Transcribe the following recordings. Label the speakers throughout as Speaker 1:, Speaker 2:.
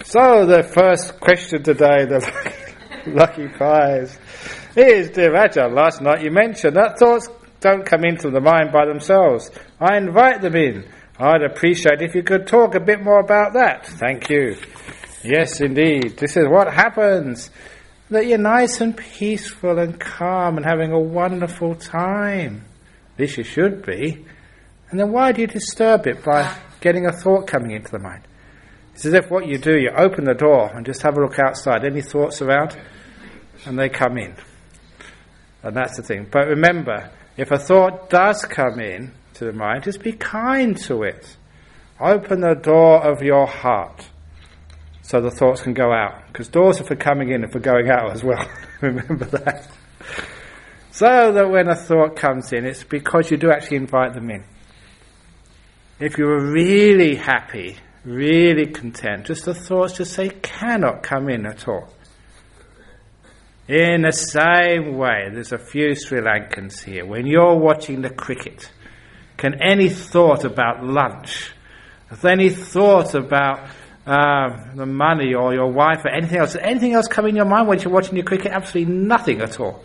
Speaker 1: So the first question today, the lucky prize, is, dear Ajahn, last night you mentioned that thoughts don't come into the mind by themselves. I invite them in. I'd appreciate if you could talk a bit more about that. Thank you. Yes, indeed. This is what happens. That you're nice and peaceful and calm and having a wonderful time. At least you should be. And then why do you disturb it by getting a thought coming into the mind? It's as if what you do, you open the door and just have a look outside. Any thoughts around? And they come in. And that's the thing. But remember, if a thought does come in to the mind, just be kind to it. Open the door of your heart so the thoughts can go out. Because doors are for coming in and for going out as well. Remember that. So that when a thought comes in, it's because you do actually invite them in. If you were really happy, really content, just the thoughts just say cannot come in at all. In the same way, there's a few Sri Lankans here. When you're watching the cricket, can any thought about lunch, any thought about the money or your wife or anything else come in your mind when you're watching your cricket? Absolutely nothing at all.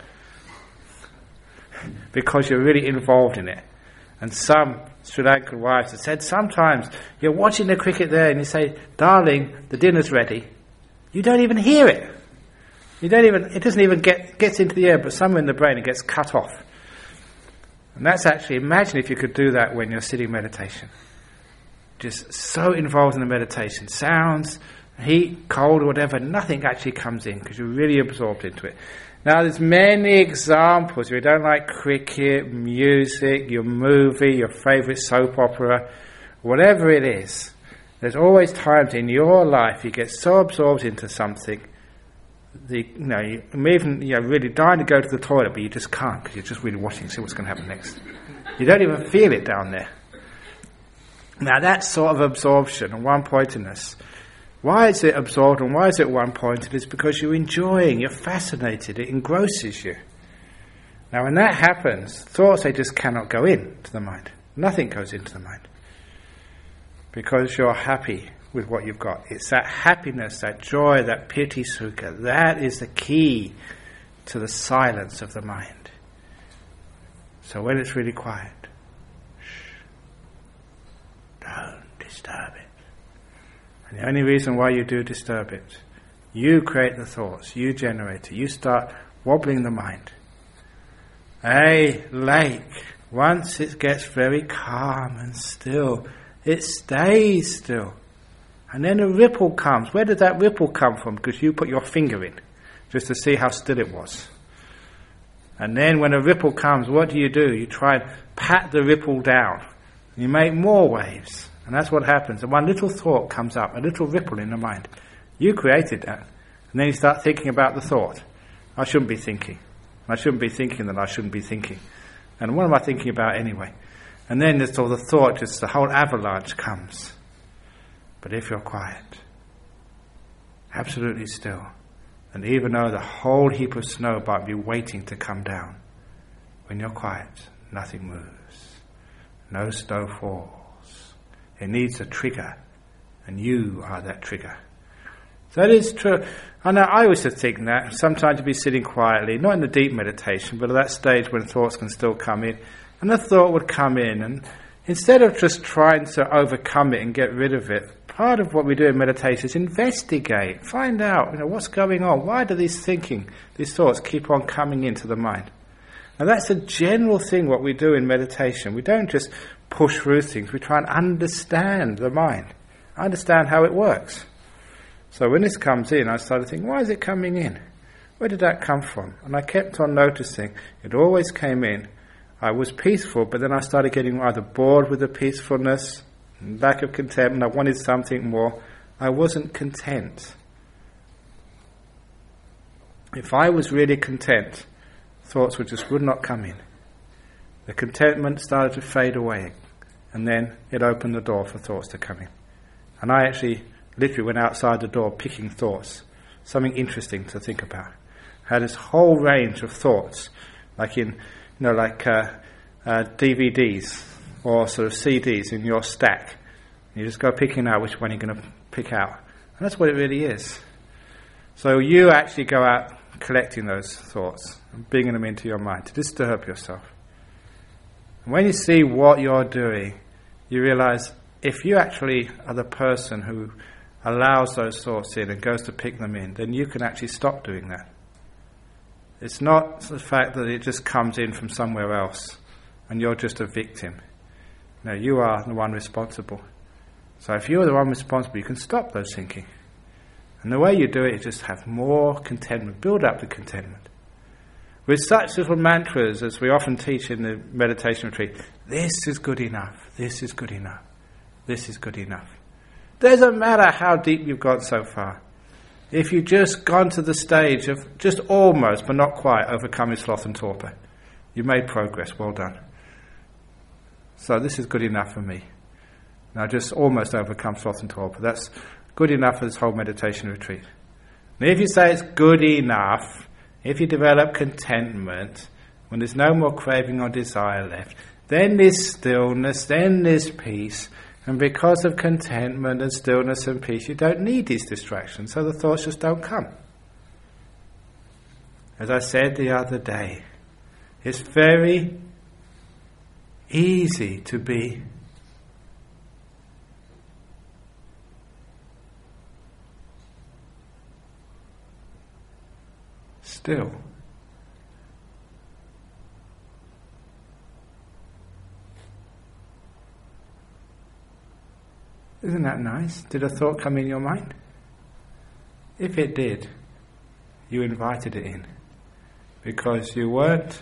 Speaker 1: Because you're really involved in it. And some Sri Lankan wives have said sometimes you're watching the cricket there and you say, darling, the dinner's ready. You don't even hear it. It doesn't even gets into the air, but somewhere in the brain it gets cut off. And that's actually, imagine if you could do that when you're sitting meditation. Just so involved in the meditation. Sounds, heat, cold, or whatever, nothing actually comes in because you're really absorbed into it. Now there's many examples. If you don't like cricket, music, your movie, your favourite soap opera, whatever it is, there's always times in your life you get so absorbed into something, you're really dying to go to the toilet, but you just can't because you're just really watching to see what's going to happen next. You don't even feel it down there. Now that sort of absorption and one-pointedness, why is it absorbed and why is it one-pointed? It's because you're enjoying, you're fascinated, it engrosses you. Now when that happens, thoughts, they just cannot go into the mind. Nothing goes into the mind. Because you're happy with what you've got. It's that happiness, that joy, that piti sukha, that is the key to the silence of the mind. So when it's really quiet, don't disturb it. And the only reason why you do disturb it, you create the thoughts, you generate it, you start wobbling the mind. A lake, once it gets very calm and still, it stays still. And then a ripple comes. Where did that ripple come from? Because you put your finger in, just to see how still it was. And then when a ripple comes, what do? You try and pat the ripple down. You make more waves. And that's what happens. And one little thought comes up, a little ripple in the mind. You created that. And then you start thinking about the thought. I shouldn't be thinking. I shouldn't be thinking that I shouldn't be thinking. And what am I thinking about anyway? And then there's all the thought, just the whole avalanche comes. But if you're quiet, absolutely still, and even though the whole heap of snow might be waiting to come down, when you're quiet, nothing moves. No snow falls. It needs a trigger, and you are that trigger. So that is true. I know I used to think that. Sometimes you'd be sitting quietly, not in the deep meditation, but at that stage when thoughts can still come in, and the thought would come in, and instead of just trying to overcome it and get rid of it, part of what we do in meditation is investigate, find out, what's going on. Why do these thoughts keep on coming into the mind? And that's a general thing what we do in meditation. We don't just push through things. We try and understand the mind, understand how it works. So when this comes in, I started thinking, why is it coming in? Where did that come from? And I kept on noticing it always came in. I was peaceful, but then I started getting either bored with the peacefulness, lack of contentment. I wanted something more. I wasn't content. If I was really content, thoughts would not come in. The contentment started to fade away, and then it opened the door for thoughts to come in. And I actually literally went outside the door picking thoughts, something interesting to think about. I had this whole range of thoughts, like in DVDs or sort of CDs in your stack. You just go picking out which one you're going to pick out. And that's what it really is. So you actually go out collecting those thoughts and bringing them into your mind to disturb yourself. And when you see what you're doing, you realize if you actually are the person who allows those thoughts in and goes to pick them in, then you can actually stop doing that. It's not the fact that it just comes in from somewhere else and you're just a victim. No, you are the one responsible. So if you're the one responsible, you can stop those thinking. And the way you do it is just have more contentment, build up the contentment. With such little mantras as we often teach in the meditation retreat, this is good enough, this is good enough, this is good enough. Doesn't matter how deep you've gone so far. If you've just gone to the stage of just almost, but not quite, overcoming sloth and torpor, you've made progress, well done. So this is good enough for me. Now just almost overcome sloth and torpor. That's good enough for this whole meditation retreat. And if you say it's good enough, if you develop contentment, when there's no more craving or desire left, then there's stillness, then there's peace. And because of contentment and stillness and peace, you don't need these distractions, so the thoughts just don't come. As I said the other day, it's very easy to be still. Isn't that nice? Did a thought come in your mind? If it did, you invited it in because you weren't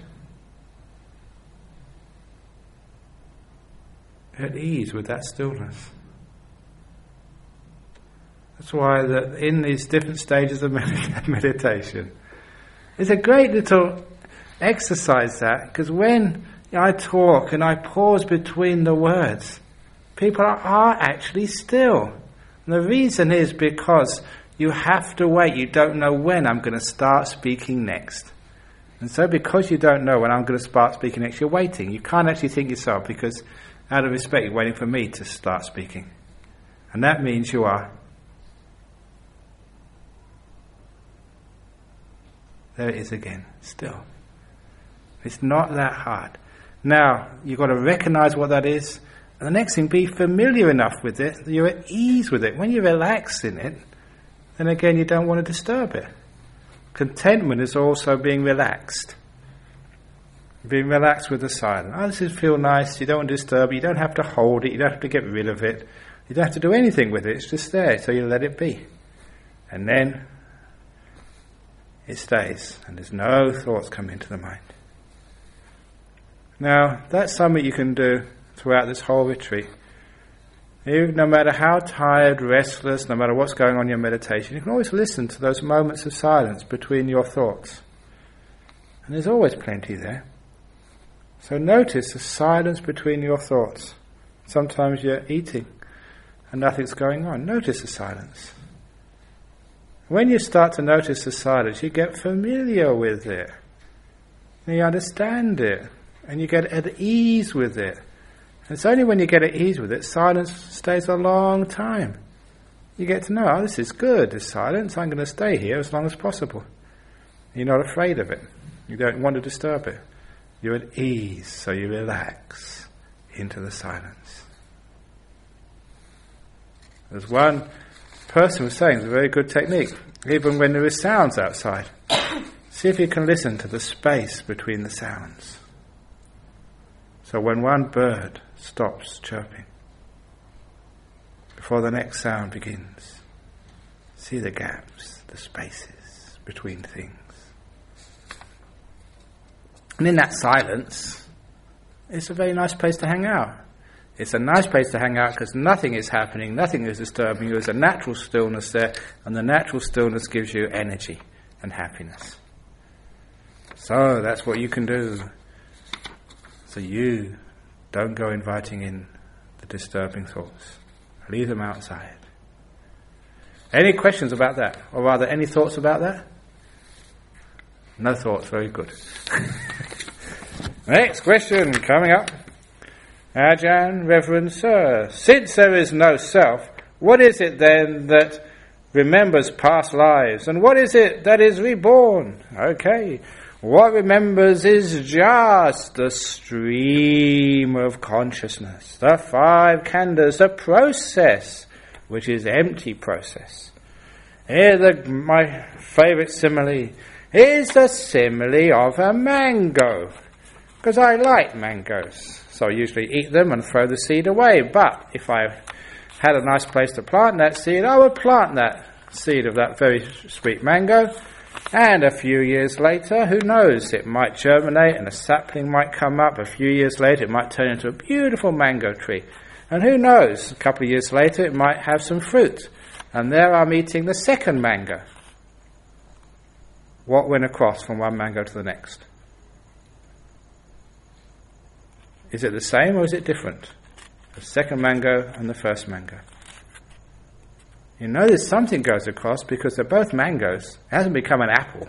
Speaker 1: at ease with that stillness. That's why that in these different stages of meditation, it's a great little exercise that, because when I talk and I pause between the words, people are actually still. And the reason is because you have to wait. You don't know when I'm going to start speaking next. And so because you don't know when I'm going to start speaking next, you're waiting. You can't actually think yourself because out of respect you're waiting for me to start speaking. And that means you are. There it is again, still. It's not that hard. Now, you've got to recognize what that is. And the next thing, be familiar enough with it that you're at ease with it. When you relax in it, then again you don't want to disturb it. Contentment is also being relaxed. Being relaxed with the silence. Oh, this feels nice, you don't want to disturb it, you don't have to hold it, you don't have to get rid of it, you don't have to do anything with it, it's just there, so you let it be. And then it stays, and there's no thoughts come into the mind. Now, that's something you can do throughout this whole retreat. No matter how tired, restless, no matter what's going on in your meditation, you can always listen to those moments of silence between your thoughts. And there's always plenty there. So notice the silence between your thoughts. Sometimes you're eating and nothing's going on. Notice the silence. When you start to notice the silence, you get familiar with it. And you understand it. And you get at ease with it. And it's only when you get at ease with it, silence stays a long time. You get to know, oh, this is good, this silence, I'm going to stay here as long as possible. You're not afraid of it. You don't want to disturb it. You're at ease, so you relax into the silence. There's one person was saying, it's a very good technique, even when there is sounds outside. See if you can listen to the space between the sounds. So when one bird stops chirping, before the next sound begins, see the gaps, the spaces between things. And in that silence, it's a very nice place to hang out. It's a nice place to hang out because nothing is happening, nothing is disturbing you. There's a natural stillness there, and the natural stillness gives you energy and happiness. So that's what you can do. So you don't go inviting in the disturbing thoughts. Leave them outside. Any questions about that? Or rather, any thoughts about that? No thoughts, very good. Next question coming up. Ajahn, Reverend Sir, since there is no self, what is it then that remembers past lives. And what is it that is reborn? Okay. What remembers is just the stream of consciousness, the 5 khandhas, the process, which is empty process. Here, my favourite simile is the simile of a mango, because I like mangoes, so I usually eat them and throw the seed away. But if I had a nice place to plant that seed, I would plant that seed of that very sweet mango, and a few years later, who knows, it might germinate and a sapling might come up. A few years later, it might turn into a beautiful mango tree. And who knows, a couple of years later, it might have some fruit. And there I'm eating the second mango. What went across from one mango to the next? Is it the same or is it different? The second mango and the first mango. You notice something goes across because they're both mangoes. It hasn't become an apple.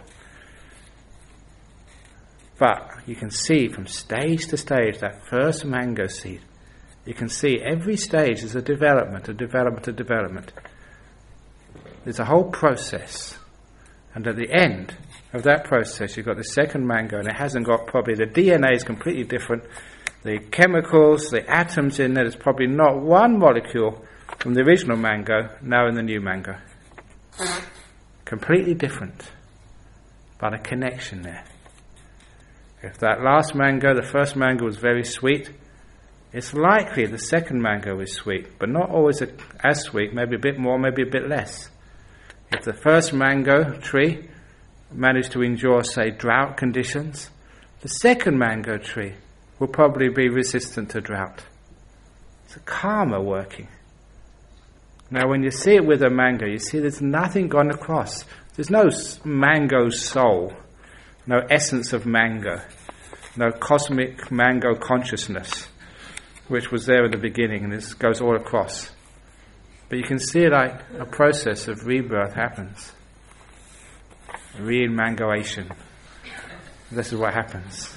Speaker 1: But you can see from stage to stage, that first mango seed, you can see every stage is a development, a development, a development. There's a whole process. And at the end of that process, you've got the second mango, and it hasn't got, probably the DNA is completely different. The chemicals, the atoms in there, there's probably not one molecule from the original mango, now in the new mango. Completely different, but a connection there. If that last mango, the first mango, was very sweet, it's likely the second mango is sweet, but not always as sweet, maybe a bit more, maybe a bit less. If the first mango tree managed to endure, say, drought conditions, the second mango tree will probably be resistant to drought. It's a karma working. Now, when you see it with a mango, you see there's nothing gone across. There's no mango soul, no essence of mango, no cosmic mango consciousness, which was there in the beginning, and this goes all across. But you can see like a process of rebirth happens. Re-mangoation. This is what happens.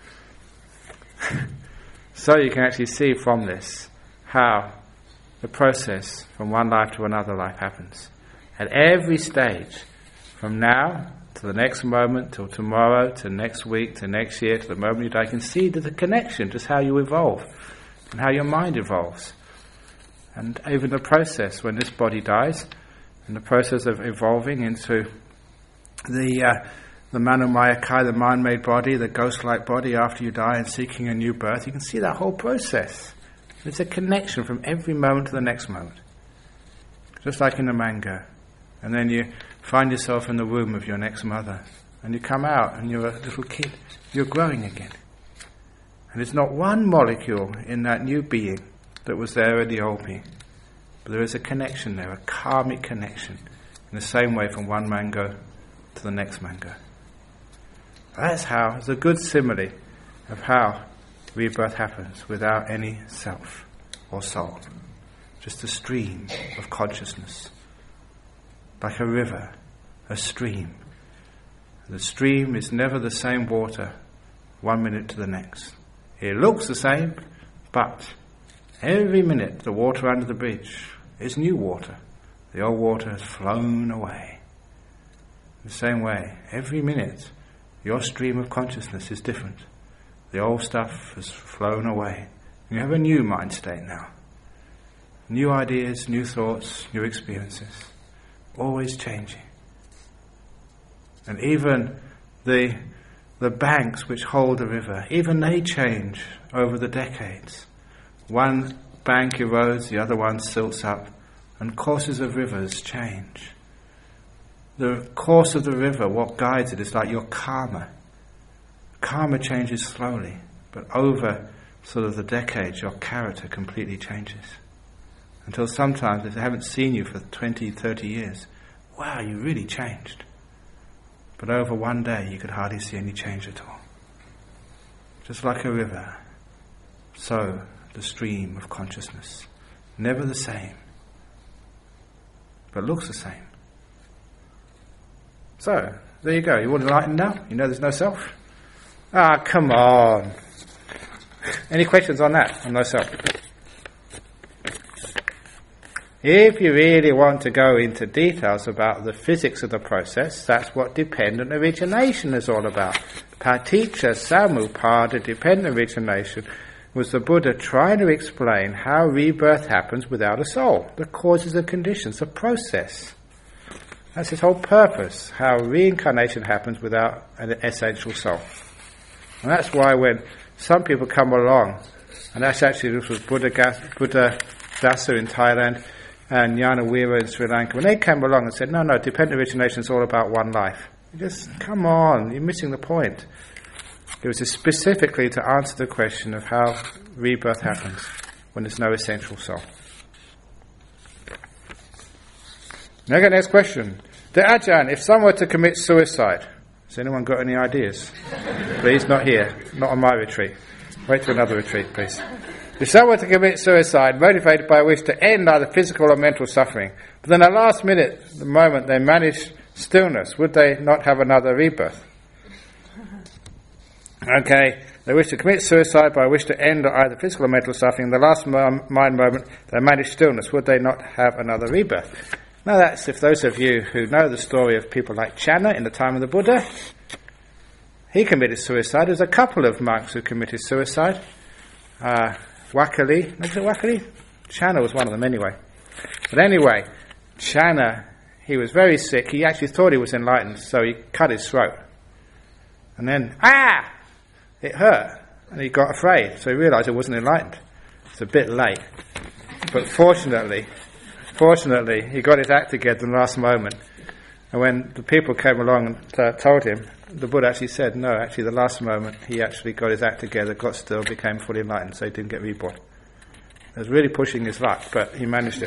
Speaker 1: So you can actually see from this how the process from one life to another life happens. At every stage, from now to the next moment, till tomorrow, to next week, to next year, to the moment you die, you can see that the connection, just how you evolve, and how your mind evolves. And even the process, when this body dies, and the process of evolving into the Manomaya Kai, the mind-made body, the ghost-like body after you die and seeking a new birth, you can see that whole process. It's a connection from every moment to the next moment. Just like in a mango. And then you find yourself in the womb of your next mother. And you come out and you're a little kid. You're growing again. And there's not one molecule in that new being that was there in the old being. But there is a connection there, a karmic connection. In the same way from one mango to the next mango. That's how, it's a good simile of how rebirth happens without any self or soul. Just a stream of consciousness. Like a river, a stream. The stream is never the same water 1 minute to the next. It looks the same, but every minute the water under the bridge is new water. The old water has flown away. In the same way, every minute your stream of consciousness is different. The old stuff has flown away. You have a new mind state now. New ideas, new thoughts, new experiences. Always changing. And even the banks which hold the river, even they change over the decades. One bank erodes, the other one silts up, and courses of rivers change. The course of the river, what guides it, is like your karma. Karma changes slowly, but over sort of the decades, your character completely changes. Until sometimes, if they haven't seen you for 20, 30 years, wow, you really changed. But over one day, you could hardly see any change at all. Just like a river, so the stream of consciousness. Never the same, but looks the same. So, there you go. You all enlightened now? You know there's no self? Ah, come on. Any questions on that? On no self? If you really want to go into details about the physics of the process, that's what dependent origination is all about. Paticca Samuppada, dependent origination, was the Buddha trying to explain how rebirth happens without a soul, the causes and conditions, the process. That's his whole purpose, how reincarnation happens without an essential soul. And that's why when some people come along, and this was Buddha Dasa in Thailand, and Jnana Weera in Sri Lanka, when they came along and said, no, dependent origination is all about one life. Just, come on, you're missing the point. It was specifically to answer the question of how rebirth happens when there's no essential soul. Now, next question. The Ajahn, if someone were to commit suicide, has anyone got any ideas? Please, not here, not on my retreat. Wait till another retreat, please. If someone were to commit suicide, motivated by a wish to end either physical or mental suffering, but then at the last minute, the moment they manage stillness, would they not have another rebirth? Okay, they wish to commit suicide by a wish to end either physical or mental suffering. In the last mind moment, they manage stillness, would they not have another rebirth? Now that's if those of you who know the story of people like Channa in the time of the Buddha, he committed suicide. There's a couple of monks who committed suicide. Wakali, is it Wakali? Channa was one of them anyway. But anyway, Channa, he was very sick. He actually thought he was enlightened, so he cut his throat. And then, it hurt. And he got afraid, so he realised it wasn't enlightened. It's a bit late. But fortunately, he got his act together in the last moment. And when the people came along and told him, the Buddha actually said, no, actually the last moment he actually got his act together, got still, became fully enlightened, so he didn't get reborn. It was really pushing his luck, but he managed it.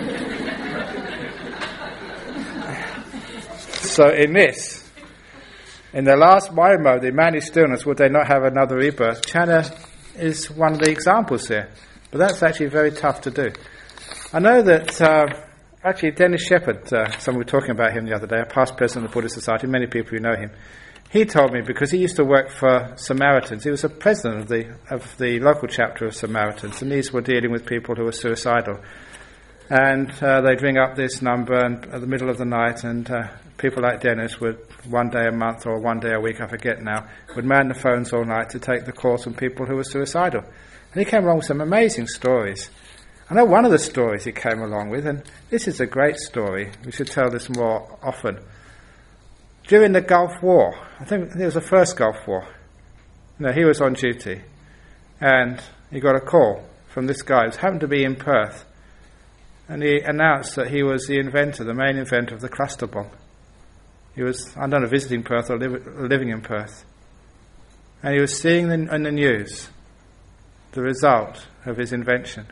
Speaker 1: So in the last mind mode, they managed stillness, would they not have another rebirth? Channa is one of the examples here, but that's actually very tough to do. I know that actually Dennis Shepherd, someone we were talking about him the other day, a past president of the Buddhist Society, many people who know him, he told me, because he used to work for Samaritans, he was a president of the local chapter of Samaritans, and these were dealing with people who were suicidal. And they'd ring up this number at the middle of the night, and people like Dennis would, one day a month or one day a week, I forget now, would man the phones all night to take the calls from people who were suicidal. And he came along with some amazing stories. I know one of the stories he came along with, and this is a great story. We should tell this more often. During the Gulf War, I think it was the first Gulf War, he was on duty, and he got a call from this guy who happened to be in Perth, and he announced that he was the inventor, the main inventor of the cluster bomb. He was, I don't know, visiting Perth or living in Perth, and he was seeing in the news the result of his invention.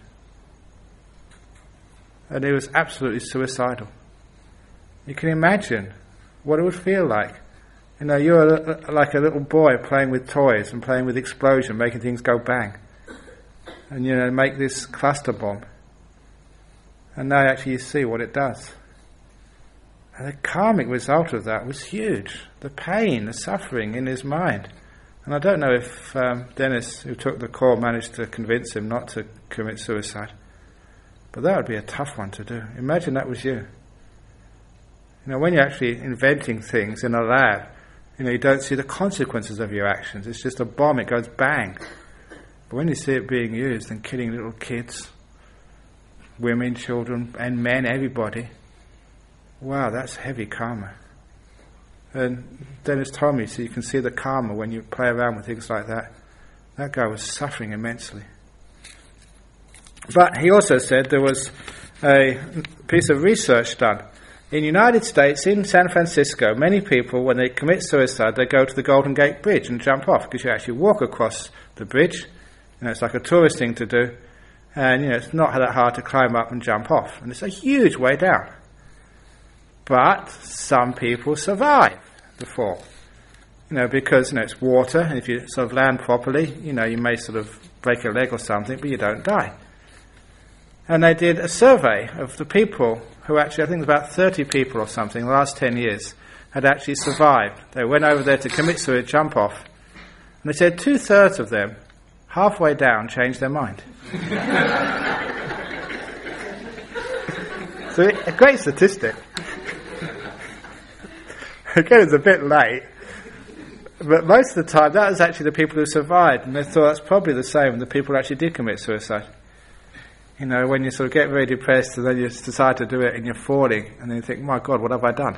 Speaker 1: And he was absolutely suicidal. You can imagine what it would feel like. You're like a little boy playing with toys and playing with explosion, making things go bang. And, make this cluster bomb. And now actually you see what it does. And the karmic result of that was huge. The pain, the suffering in his mind. And I don't know if Dennis, who took the call, managed to convince him not to commit suicide. But that would be a tough one to do. Imagine that was you. When you're actually inventing things in a lab, you don't see the consequences of your actions. It's just a bomb, it goes bang. But when you see it being used and killing little kids, women, children, and men, everybody, wow, that's heavy karma. And Dennis told me, so you can see the karma when you play around with things like that. That guy was suffering immensely. But he also said there was a piece of research done. In the United States, in San Francisco, many people, when they commit suicide, they go to the Golden Gate Bridge and jump off, because you actually walk across the bridge. It's like a tourist thing to do. And, it's not that hard to climb up and jump off. And it's a huge way down. But some people survive the fall. Because, it's water, and if you sort of land properly, you may sort of break a leg or something, but you don't die. And they did a survey of the people who actually, I think it was about 30 people or something, in the last 10 years, had actually survived. They went over there to commit suicide, jump off. And they said 2/3 of them, halfway down, changed their mind. So a great statistic. Again, it's a bit late, but most of the time that was actually the people who survived, and they thought that's probably the same with the people who actually did commit suicide. You know, when you sort of get very depressed and then you decide to do it and you're falling, and then you think, my God, what have I done?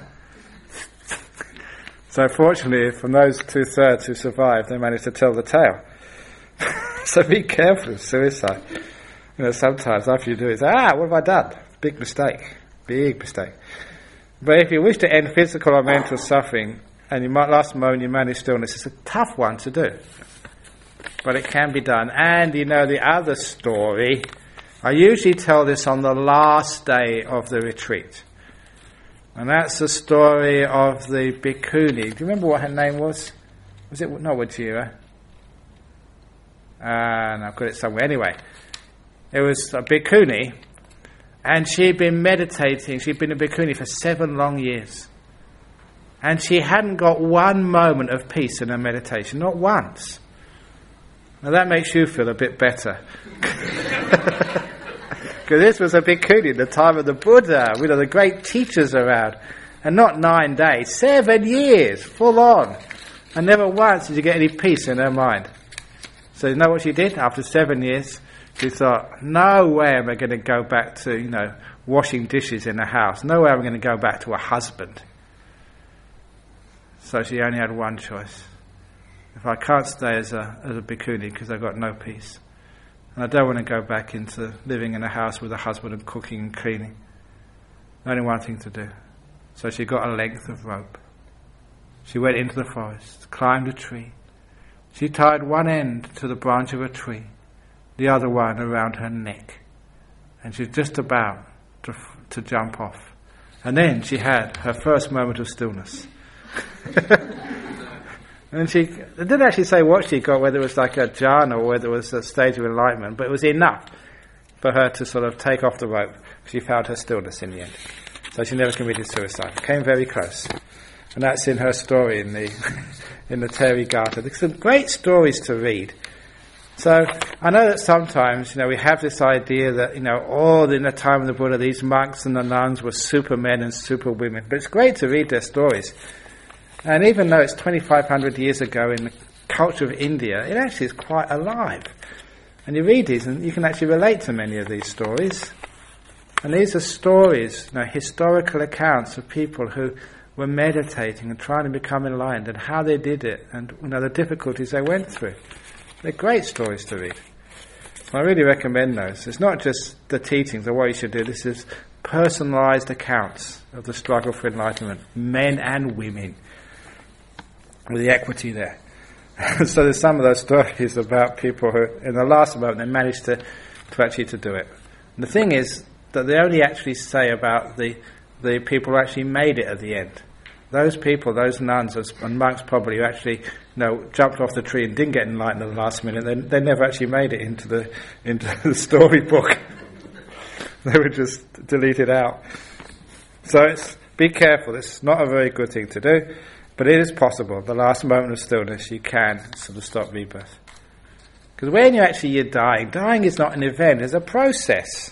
Speaker 1: So fortunately, from those 2/3 who survived, they managed to tell the tale. So be careful of suicide. You know, sometimes after you do it, you say, what have I done? Big mistake. Big mistake. But if you wish to end physical or mental suffering, and you might last moment you manage stillness, it's a tough one to do. But it can be done. And you know the other story, I usually tell this on the last day of the retreat. And that's the story of the bhikkhuni. Do you remember what her name was? Was it not Vajira? No, I've got it somewhere. Anyway, it was a bhikkhuni, and she'd been meditating. She'd been a bhikkhuni for 7 long years. And she hadn't got one moment of peace in her meditation, not once. Now that makes you feel a bit better. Because this was a bhikkhuni in the time of the Buddha, with the great teachers around. And not 9 days, 7 years, full on. And never once did you get any peace in her mind. So you know what she did? After 7 years, she thought, no way am I going to go back to, washing dishes in the house. No way am I going to go back to a husband. So she only had one choice. If I can't stay as a bhikkhuni because I've got no peace, and I don't want to go back into living in a house with a husband and cooking and cleaning, only one thing to do. So she got a length of rope. She went into the forest, climbed a tree. She tied one end to the branch of a tree, the other one around her neck, and she was just about to jump off. And then she had her first moment of stillness. And she didn't actually say what she got, whether it was like a jhana or whether it was a stage of enlightenment, but it was enough for her to sort of take off the rope. She found her stillness in the end. So she never committed suicide. Came very close. And that's in her story in the Therigatha. There's some great stories to read. So I know that sometimes, we have this idea that, all in the time of the Buddha, these monks and the nuns were supermen and superwomen. But it's great to read their stories. And even though it's 2,500 years ago in the culture of India, it actually is quite alive. And you read these and you can actually relate to many of these stories. And these are stories, historical accounts of people who were meditating and trying to become enlightened and how they did it and the difficulties they went through. They're great stories to read. So I really recommend those. It's not just the teachings of what you should do. This is personalized accounts of the struggle for enlightenment, men and women, with the equity there. So there's some of those stories about people who, in the last moment, they managed to actually to do it. And the thing is that they only actually say about the people who actually made it at the end. Those people, those nuns and monks probably who actually, jumped off the tree and didn't get enlightened at the last minute, they never actually made it into the storybook. They were just deleted out. So be careful. It's not a very good thing to do. But it is possible, the last moment of stillness, you can sort of stop rebirth. Because when you're dying is not an event, it's a process.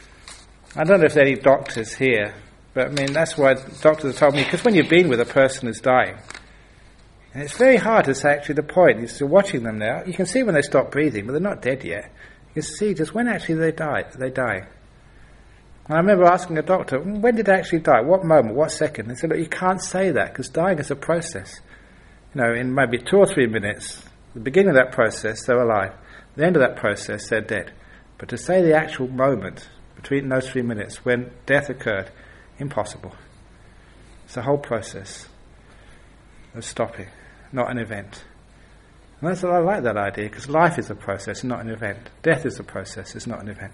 Speaker 1: I don't know if there are any doctors here, but that's why doctors have told me, because when you've been with a person who's dying, and it's very hard to say actually the point, you're watching them now, you can see when they stop breathing, but they're not dead yet. You can see just when actually they die. And I remember asking a doctor, when did they actually die? What moment? What second? They said, look, you can't say that because dying is a process. In maybe 2 or 3 minutes, the beginning of that process, they're alive. The end of that process, they're dead. But to say the actual moment between those 3 minutes when death occurred, impossible. It's a whole process of stopping, not an event. And I like that idea because life is a process, not an event. Death is a process, it's not an event.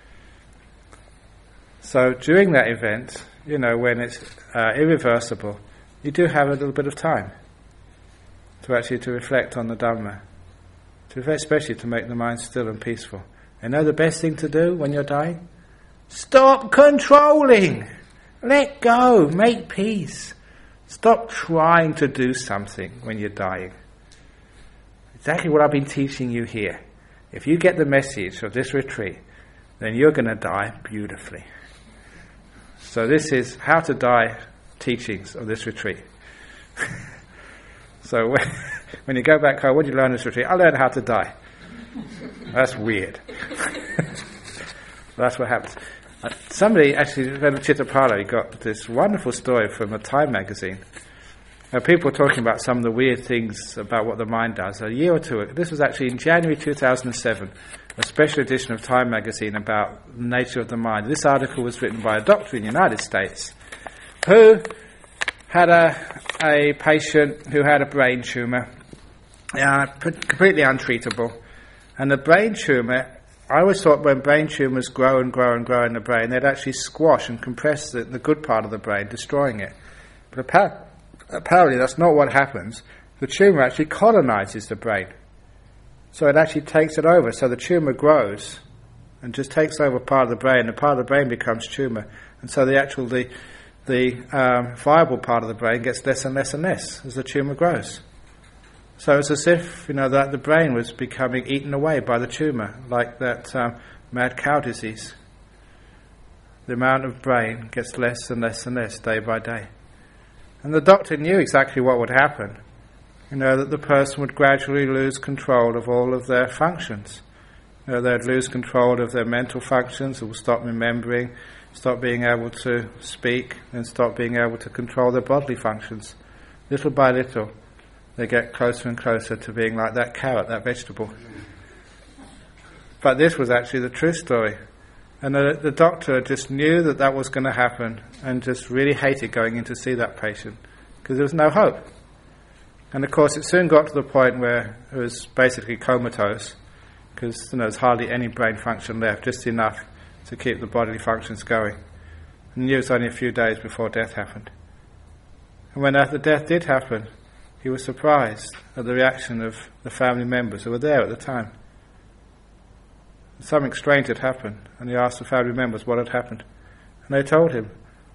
Speaker 1: So during that event, when it's irreversible, you do have a little bit of time to reflect on the Dhamma, especially to make the mind still and peaceful. And the best thing to do when you're dying? Stop controlling! Let go, make peace. Stop trying to do something when you're dying. Exactly what I've been teaching you here. If you get the message of this retreat, then you're going to die beautifully. So this is how to die teachings of this retreat. So when you go back home, what did you learn this retreat? I learned how to die. That's weird. That's what happens. Somebody actually read Chittapala. He got this wonderful story from a Time magazine. People were talking about some of the weird things about what the mind does. A year or two ago, this was actually in January 2007, a special edition of Time magazine about the nature of the mind. This article was written by a doctor in the United States who had a patient who had a brain tumour, completely untreatable. And the brain tumour, I always thought when brain tumours grow and grow and grow in the brain, they'd actually squash and compress the good part of the brain, destroying it. But apparently that's not what happens. The tumour actually colonizes the brain. So it actually takes it over. So the tumour grows and just takes over part of the brain. The part of the brain becomes tumour. And so the viable part of the brain gets less and less and less as the tumour grows. So it's as if, that the brain was becoming eaten away by the tumour, like that mad cow disease. The amount of brain gets less and less and less day by day. And the doctor knew exactly what would happen. That the person would gradually lose control of all of their functions. They'd lose control of their mental functions, they will stop remembering, stop being able to speak, and stop being able to control their bodily functions. Little by little, they get closer and closer to being like that carrot, that vegetable. But this was actually the true story. And the doctor just knew that was going to happen and just really hated going in to see that patient because there was no hope. And of course it soon got to the point where it was basically comatose because there's hardly any brain function left, just enough to keep the bodily functions going. And knew it was only a few days before death happened. And when the death did happen, he was surprised at the reaction of the family members who were there at the time. Something strange had happened, and he asked the family members what had happened. And they told him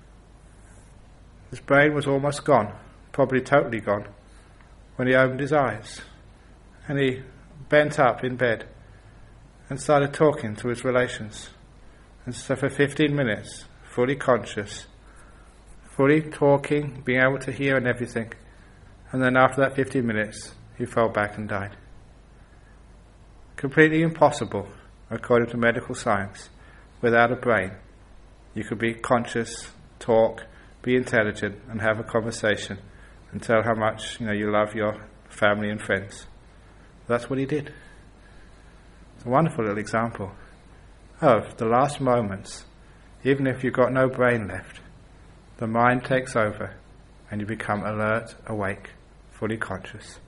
Speaker 1: his brain was almost gone, probably totally gone, when he opened his eyes. And he bent up in bed and started talking to his relations. And so for 15 minutes, fully conscious, fully talking, being able to hear and everything. And then after that 15 minutes, he fell back and died. Completely impossible, according to medical science. Without a brain, you could be conscious, talk, be intelligent, and have a conversation, and tell how much you love your family and friends. That's what he did. It's a wonderful little example of the last moments. Even if you've got no brain left, the mind takes over, and you become alert, awake, fully conscious.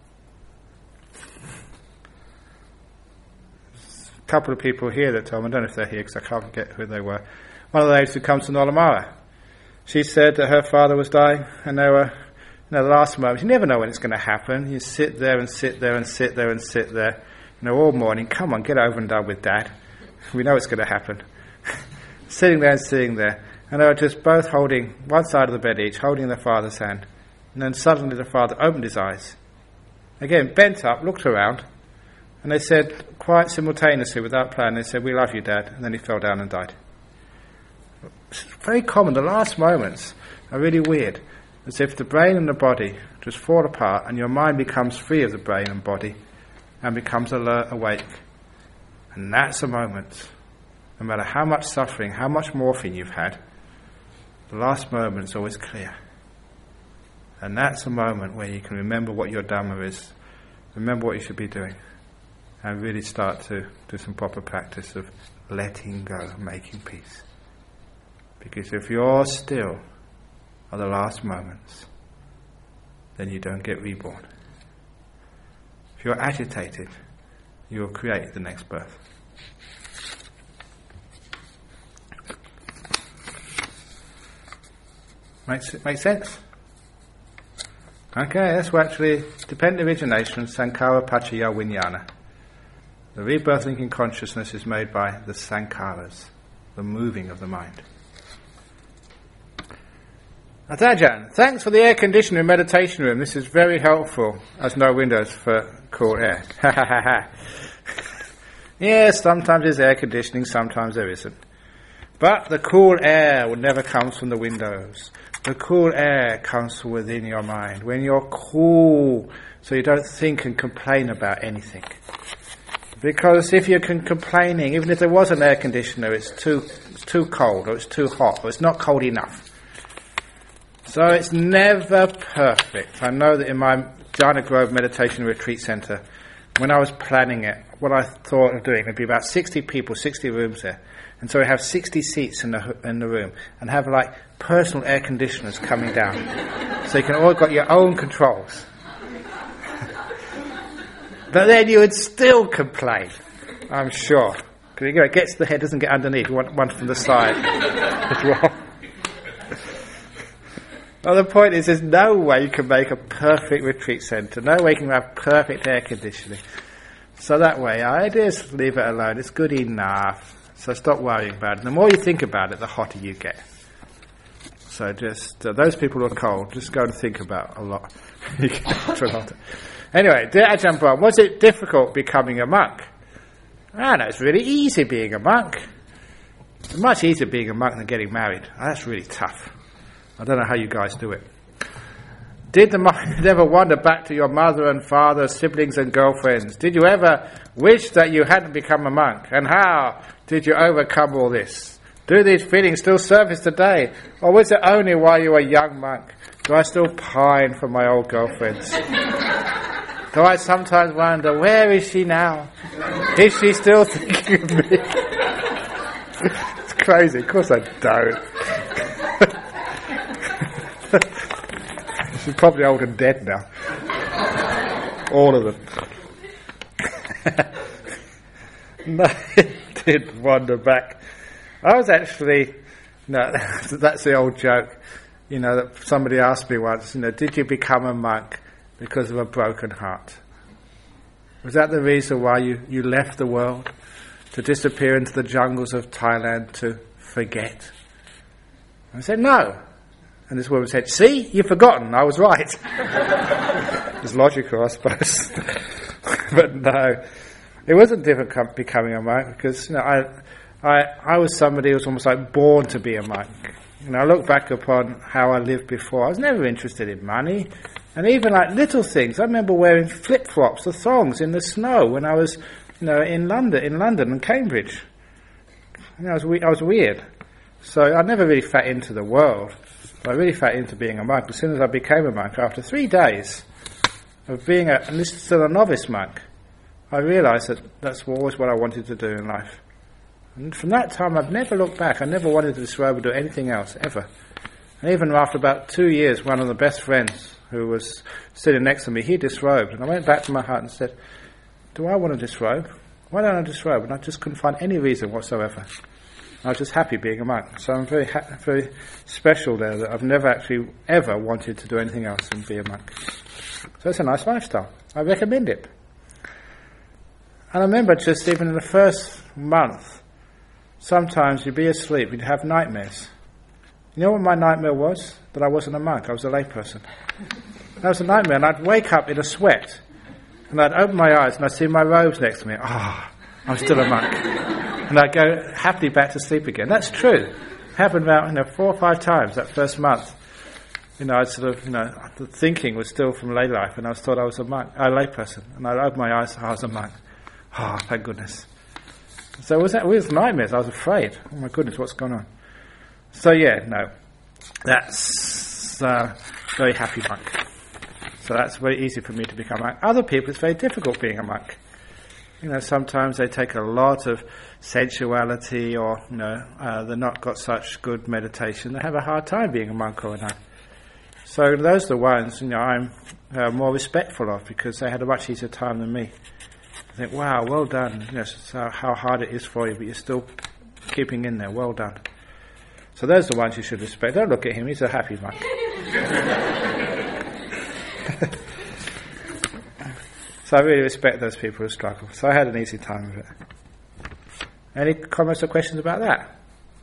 Speaker 1: A couple of people here that told me, I don't know if they're here because I can't get who they were. One of the ladies who comes to Nolamara, she said that her father was dying, and they were, the last moment, you never know when it's going to happen. You sit there and sit there and sit there and sit there, all morning. Come on, get over and done with Dad. We know it's going to happen. Sitting there and sitting there, and they were just both holding one side of the bed each, holding their father's hand. And then suddenly the father opened his eyes. Again, bent up, looked around, and they said, quite simultaneously, without plan, they said, "We love you, Dad," and then he fell down and died. It's very common. The last moments are really weird. As if the brain and the body just fall apart and your mind becomes free of the brain and body and becomes alert, awake. And that's a moment. No matter how much suffering, how much morphine you've had, the last moment is always clear. And that's a moment where you can remember what your Dhamma is, remember what you should be doing, and really start to do some proper practice of letting go, making peace. Because if you're still at the last moments, then you don't get reborn. If you're agitated, you will create the next birth. Makes sense? Okay, that's what actually dependent origination, Sankhara Paccaya Vijnana. The rebirth linking consciousness is made by the sankharas, the moving of the mind. Atajan, thanks for the air conditioner meditation room. This is very helpful, as no windows for cool air. Yes, sometimes there's air conditioning, sometimes there isn't. But the cool air never comes from the windows. The cool air comes from within your mind. When you're cool, so you don't think and complain about anything. Because if you're complaining, even if there was an air conditioner, it's too cold, or it's too hot, or it's not cold enough. So it's never perfect. I know that in my Jhana Grove Meditation Retreat Centre, when I was planning it, what I thought of doing would be about 60 people, 60 rooms there. And so we have 60 seats in the room, and have like personal air conditioners coming down. So you can all got your own controls. But then you would still complain, I'm sure. Because it gets to the head, doesn't get underneath. You want one from the side as well. Well, the point is, there's no way you can make a perfect retreat centre. No way you can have perfect air conditioning. So that way, I just leave it alone. It's good enough. So stop worrying about it. The more you think about it, the hotter you get. So just, those people who are cold, just go and think about a lot. You get to a lot. Anyway, dear Ajahn Brahm, was it difficult becoming a monk? No, it's really easy being a monk. It's much easier being a monk than getting married. That's really tough. I don't know how you guys do it. Did the monk ever wander back to your mother and father, siblings and girlfriends? Did you ever wish that you hadn't become a monk? And how did you overcome all this? Do these feelings still surface today? Or was it only while you were a young monk? Do I still pine for my old girlfriends? Do I sometimes wonder, where is she now? Is she still thinking of me? It's crazy. Of course I don't. She's probably old and dead now. All of them. No, it did wander back. I was actually, no, that's the old joke. You know, that somebody asked me once, did you become a monk because of a broken heart? Was that the reason why you left the world? To disappear into the jungles of Thailand to forget? I said, no. And this woman said, see, you've forgotten, I was right. It's logical, I suppose. But no, it wasn't difficult becoming a monk, because I was somebody who was almost like born to be a monk. I look back upon how I lived before. I was never interested in money, and even like little things. I remember wearing flip-flops or thongs in the snow when I was, in London and Cambridge. I was weird. So I never really fat into the world. I really fat into being a monk. As soon as I became a monk, after 3 days of being and this is still a novice monk, I realised that that's always what I wanted to do in life. And from that time, I've never looked back. I never wanted to disrobe or do anything else, ever. And even after about 2 years, one of the best friends who was sitting next to me, he disrobed. And I went back to my heart and said, do I want to disrobe? Why don't I disrobe? And I just couldn't find any reason whatsoever. I was just happy being a monk. So I'm very special there that I've never actually ever wanted to do anything else than be a monk. So it's a nice lifestyle. I recommend it. And I remember just even in the first month, sometimes you'd be asleep, you'd have nightmares. You know what my nightmare was? That I wasn't a monk, I was a layperson. That was a nightmare, and I'd wake up in a sweat, and I'd open my eyes, and I'd see my robes next to me. I'm still a monk. And I'd go happily back to sleep again. That's true. It happened about 4 or 5 times that first month. I'd the thinking was still from lay life, and I thought I was a monk, a layperson. And I'd open my eyes, I was a monk. Thank goodness. So it was nightmares. I was afraid. Oh my goodness, what's going on? So that's very happy monk. So that's very easy for me to become a monk. Other people, it's very difficult being a monk. Sometimes they take a lot of sensuality, or they're not got such good meditation. They have a hard time being a monk or a nun. So those are the ones I'm more respectful of, because they had a much easier time than me. I think, wow, well done. How hard it is for you, but you're still keeping in there. Well done. So those are the ones you should respect. Don't look at him; he's a happy monk. So I really respect those people who struggle. So I had an easy time with it. Any comments or questions about that?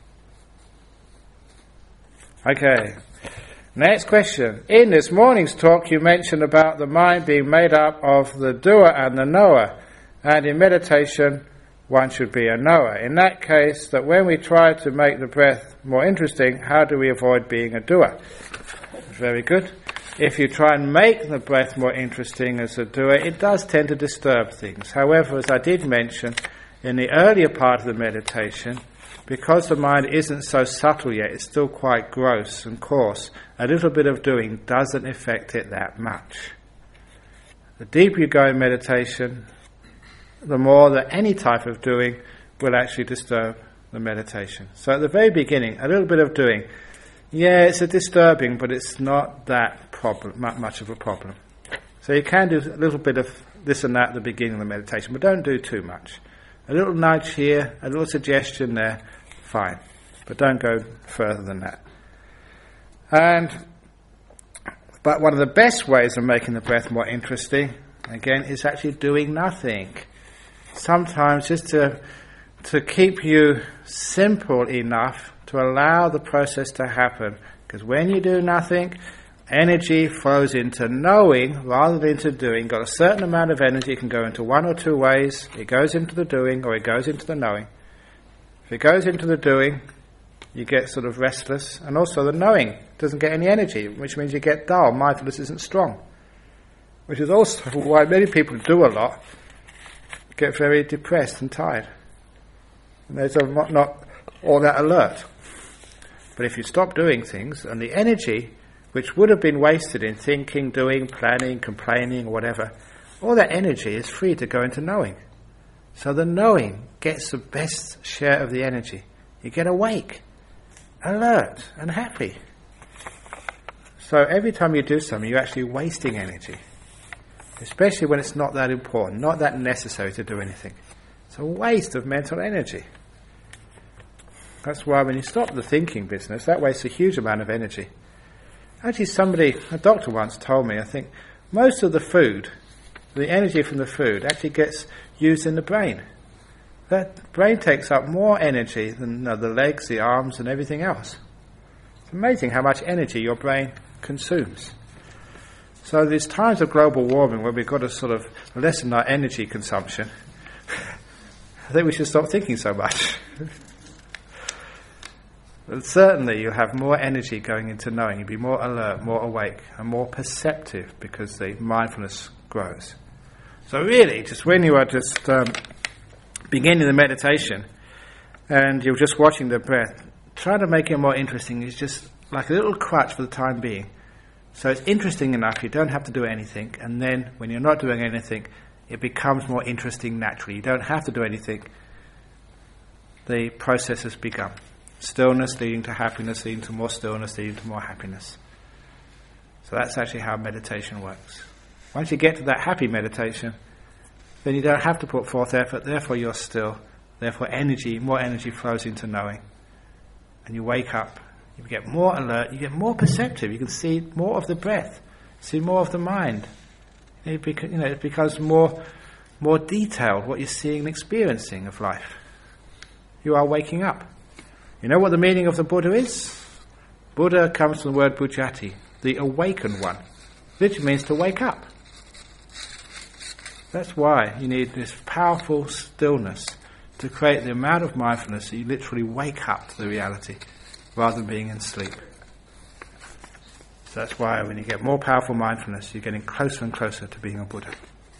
Speaker 1: Okay. Next question. In this morning's talk, you mentioned about the mind being made up of the doer and the knower. And in meditation, one should be a knower. In that case, that when we try to make the breath more interesting, how do we avoid being a doer? Very good. If you try and make the breath more interesting as a doer, it does tend to disturb things. However, as I did mention, in the earlier part of the meditation, because the mind isn't so subtle yet, it's still quite gross and coarse, a little bit of doing doesn't affect it that much. The deeper you go in meditation, the more that any type of doing will actually disturb the meditation. So at the very beginning, a little bit of doing, yeah, it's a disturbing, but it's not that much of a problem. So you can do a little bit of this and that at the beginning of the meditation, but don't do too much. A little nudge here, a little suggestion there, fine. But don't go further than that. But one of the best ways of making the breath more interesting, again, is actually doing nothing. Sometimes just to keep you simple enough to allow the process to happen. Because when you do nothing, energy flows into knowing rather than into doing. Got a certain amount of energy, it can go into one or two ways. It goes into the doing or it goes into the knowing. If it goes into the doing, you get sort of restless, and also the knowing doesn't get any energy, which means you get dull. Mindfulness isn't strong. Which is also why many people do a lot, get very depressed and tired. And they're sort of not all that alert. But if you stop doing things, and the energy which would have been wasted in thinking, doing, planning, complaining, or whatever, all that energy is free to go into knowing. So the knowing gets the best share of the energy. You get awake, alert, and happy. So every time you do something, you're actually wasting energy. Especially when it's not that important, not that necessary to do anything. It's a waste of mental energy. That's why when you stop the thinking business, that wastes a huge amount of energy. Actually a doctor once told me, I think, most of the food, the energy from the food, actually gets used in the brain. That brain takes up more energy than the legs, the arms, and everything else. It's amazing how much energy your brain consumes. So there's times of global warming where we've got to sort of lessen our energy consumption. I think we should stop thinking so much. But certainly you'll have more energy going into knowing. You'll be more alert, more awake, and more perceptive because the mindfulness grows. So really, just when you are just beginning the meditation and you're just watching the breath, try to make it more interesting. It's just like a little crutch for the time being. So it's interesting enough, you don't have to do anything, and then when you're not doing anything, it becomes more interesting naturally. You don't have to do anything. The process has begun. Stillness leading to happiness, leading to more stillness, leading to more happiness. So that's actually how meditation works. Once you get to that happy meditation, then you don't have to put forth effort, therefore you're still, therefore more energy flows into knowing. And you wake up, you get more alert, you get more perceptive, you can see more of the breath, see more of the mind. It becomes more detailed, what you're seeing and experiencing of life. You are waking up. You know what the meaning of the Buddha is? Buddha comes from the word Bujjhati, the awakened one, which means to wake up. That's why you need this powerful stillness to create the amount of mindfulness that you literally wake up to the reality rather than being in sleep. So that's why when you get more powerful mindfulness, you're getting closer and closer to being a Buddha.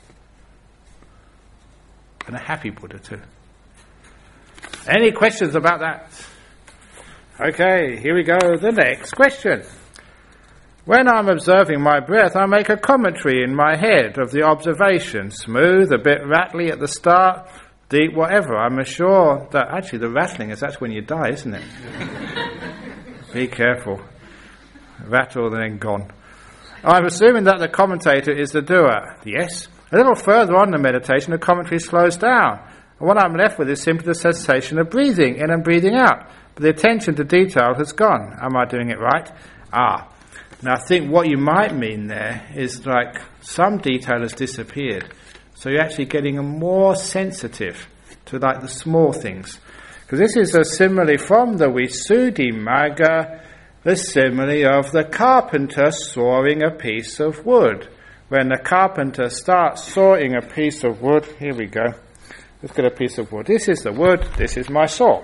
Speaker 1: And a happy Buddha too. Any questions about that? Okay, here we go. The next question. When I'm observing my breath, I make a commentary in my head of the observation. Smooth, a bit rattly at the start, deep, whatever. I'm sure that actually the rattling that's when you die, isn't it? Be careful. Rattle and then gone. I'm assuming that the commentator is the doer. Yes. A little further on in the meditation, the commentary slows down. And what I'm left with is simply the sensation of breathing in and breathing out. But the attention to detail has gone. Am I doing it right? Now I think what you might mean there is like some detail has disappeared. So you're actually getting more sensitive to like the small things. Because this is a simile from the Visuddhimagga, the simile of the carpenter sawing a piece of wood. When the carpenter starts sawing a piece of wood, here we go. Let's get a piece of wood. This is the wood, this is my saw.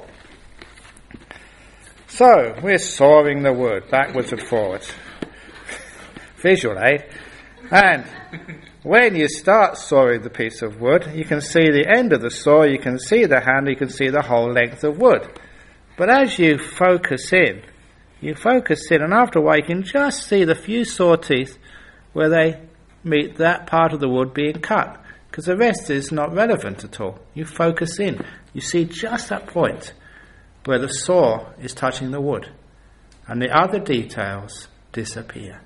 Speaker 1: So, we're sawing the wood backwards and forwards. Visual aid. And when you start sawing the piece of wood, you can see the end of the saw, you can see the handle, you can see the whole length of wood. But as you focus in, and after a while you can just see the few saw teeth where they meet that part of the wood being cut, because the rest is not relevant at all. You focus in, you see just that point where the saw is touching the wood, and the other details disappear.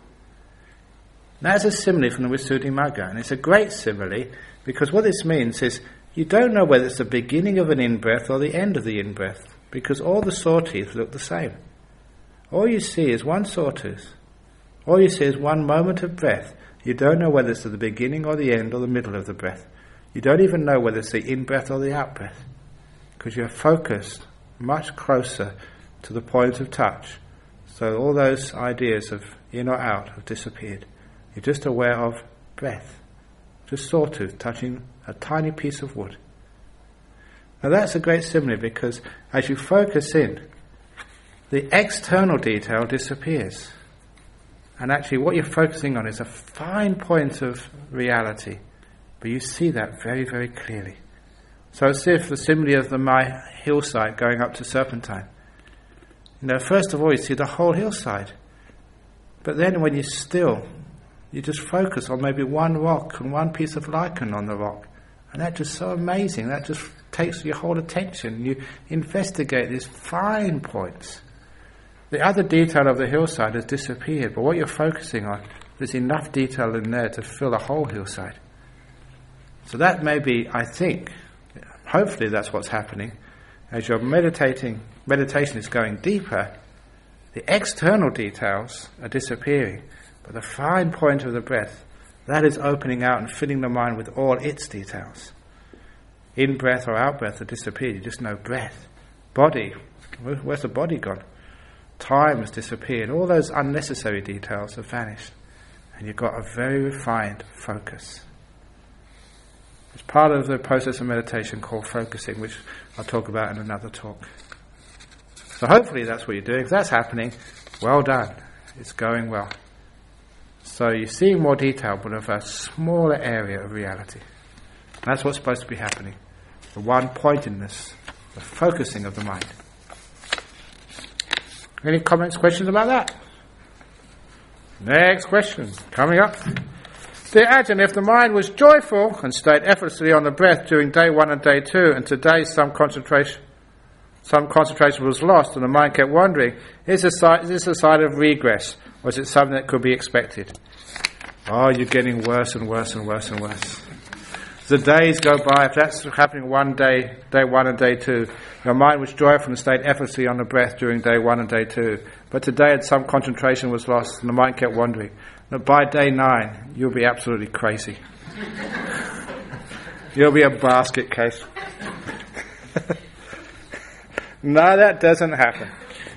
Speaker 1: That's a simile from the Visuddhimagga, and it's a great simile because what this means is you don't know whether it's the beginning of an in-breath or the end of the in-breath, because all the saw teeth look the same. All you see is one sawtooth. All you see is one moment of breath. You don't know whether it's at the beginning or the end or the middle of the breath. You don't even know whether it's the in-breath or the out-breath, because you're focused much closer to the point of touch. So all those ideas of in or out have disappeared. You're just aware of breath, just sawtooth touching a tiny piece of wood. Now that's a great simile because as you focus in, the external detail disappears. And actually what you're focusing on is a fine point of reality, but you see that very, very clearly. So it's if the simile of my hillside going up to Serpentine. First of all you see the whole hillside. But then when you're still, you just focus on maybe one rock and one piece of lichen on the rock. And that's just so amazing. That just takes your whole attention. You investigate these fine points. The other detail of the hillside has disappeared, but what you're focusing on, there's enough detail in there to fill a whole hillside. So that may be, I think, hopefully that's what's happening. As your meditation is going deeper, the external details are disappearing, but the fine point of the breath, that is opening out and filling the mind with all its details. In-breath or out-breath have disappeared, you just know breath. Body, where's the body gone? Time has disappeared, all those unnecessary details have vanished, and you've got a very refined focus. It's part of the process of meditation called focusing, which I'll talk about in another talk. So hopefully that's what you're doing. If that's happening, well done. It's going well. So you're seeing more detail, but of a smaller area of reality. That's what's supposed to be happening. The one-pointedness, the focusing of the mind. Any comments, questions about that? Next question, coming up. Dear Ajahn, if the mind was joyful and stayed effortlessly on the breath during day 1 and day 2, and today some concentration was lost and the mind kept wandering, is this a sign of regress, or is it something that could be expected? Oh, you're getting worse and worse and worse and worse. The days go by, if that's happening one day 1 and day 2, your mind was joyful and stayed effortlessly on the breath during day 1 and day 2, but today some concentration was lost and the mind kept wandering. But by day 9, you'll be absolutely crazy. You'll be a basket case. No, that doesn't happen.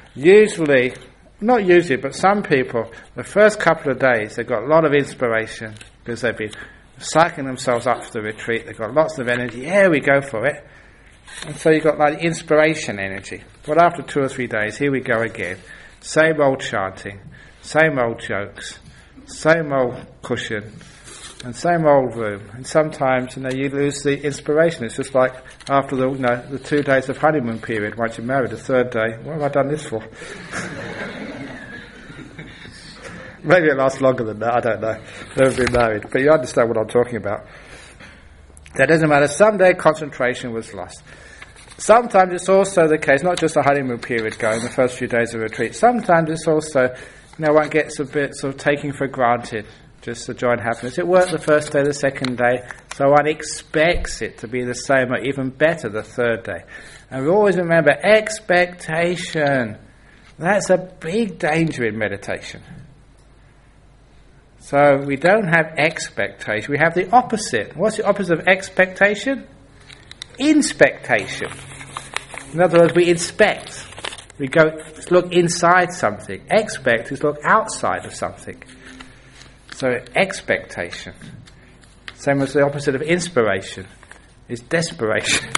Speaker 1: Not usually, but some people, the first couple of days, they've got a lot of inspiration because they've been psyching themselves up for the retreat. They've got lots of energy. Yeah, we go for it. And so you've got like inspiration energy. But after 2 or 3 days, here we go again. Same old chanting, same old jokes, same old cushion, and same old room. And sometimes, you lose the inspiration. It's just like after the 2 days of honeymoon period. Once you're married, the 3rd day, what have I done this for? Maybe it lasts longer than that, I don't know. Never been married. But you understand what I'm talking about. That doesn't matter. Someday concentration was lost. Sometimes it's also the case, not just the honeymoon period going, the first few days of retreat. Sometimes it's also, one gets a bit sort of taking for granted just the joy and happiness. It worked the first day, the second day, so one expects it to be the same or even better the 3rd day. And we always remember, expectation. That's a big danger in meditation. So we don't have expectation, we have the opposite. What's the opposite of expectation? Inspectation. In other words, we inspect. We go look inside something. Expect is look outside of something. So expectation. Same as the opposite of inspiration. is desperation.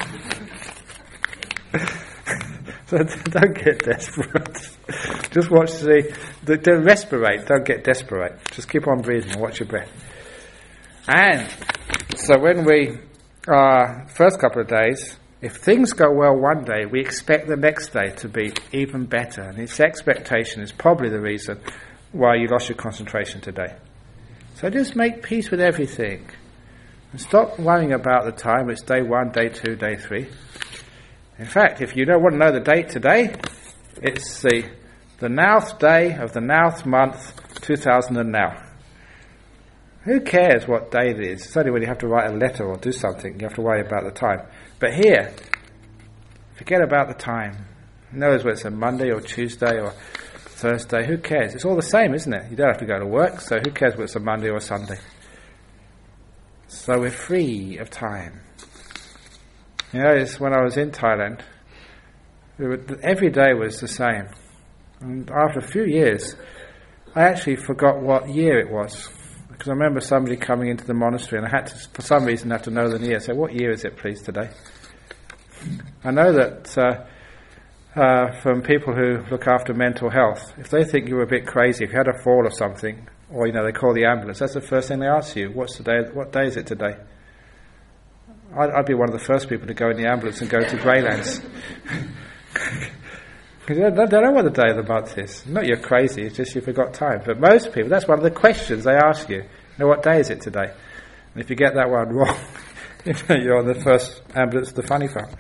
Speaker 1: So don't get desperate. Just watch don't respirate, don't get desperate. Just keep on breathing and watch your breath. And so when we, first couple of days, if things go well one day, we expect the next day to be even better. And this expectation is probably the reason why you lost your concentration today. So just make peace with everything. And stop worrying about the time. It's day 1, day 2, day 3. In fact, if you don't want to know the date today, it's the 9th day of the 9th month, 2000 and now. Who cares what day it is? It's only when you have to write a letter or do something you have to worry about the time. But here, forget about the time. Who knows whether it's a Monday or Tuesday or Thursday? Who cares? It's all the same, isn't it? You don't have to go to work, so who cares whether it's a Monday or a Sunday? So we're free of time. You know, it's when I was in Thailand, every day was the same. And after a few years, I actually forgot what year it was. Because I remember somebody coming into the monastery and I had to, for some reason, have to know the year. So, what year is it, please, today? I know that from people who look after mental health, if they think you're a bit crazy, if you had a fall or something, or, you know, they call the ambulance, that's the first thing they ask you. What day is it today? I'd be one of the first people to go in the ambulance and go to Greylands. Because they don't know what the day of the month is. Not you're crazy, it's just you forgot time. But most people, that's one of the questions they ask you. What day is it today? And if you get that one wrong, you're on the first ambulance to the funny farm.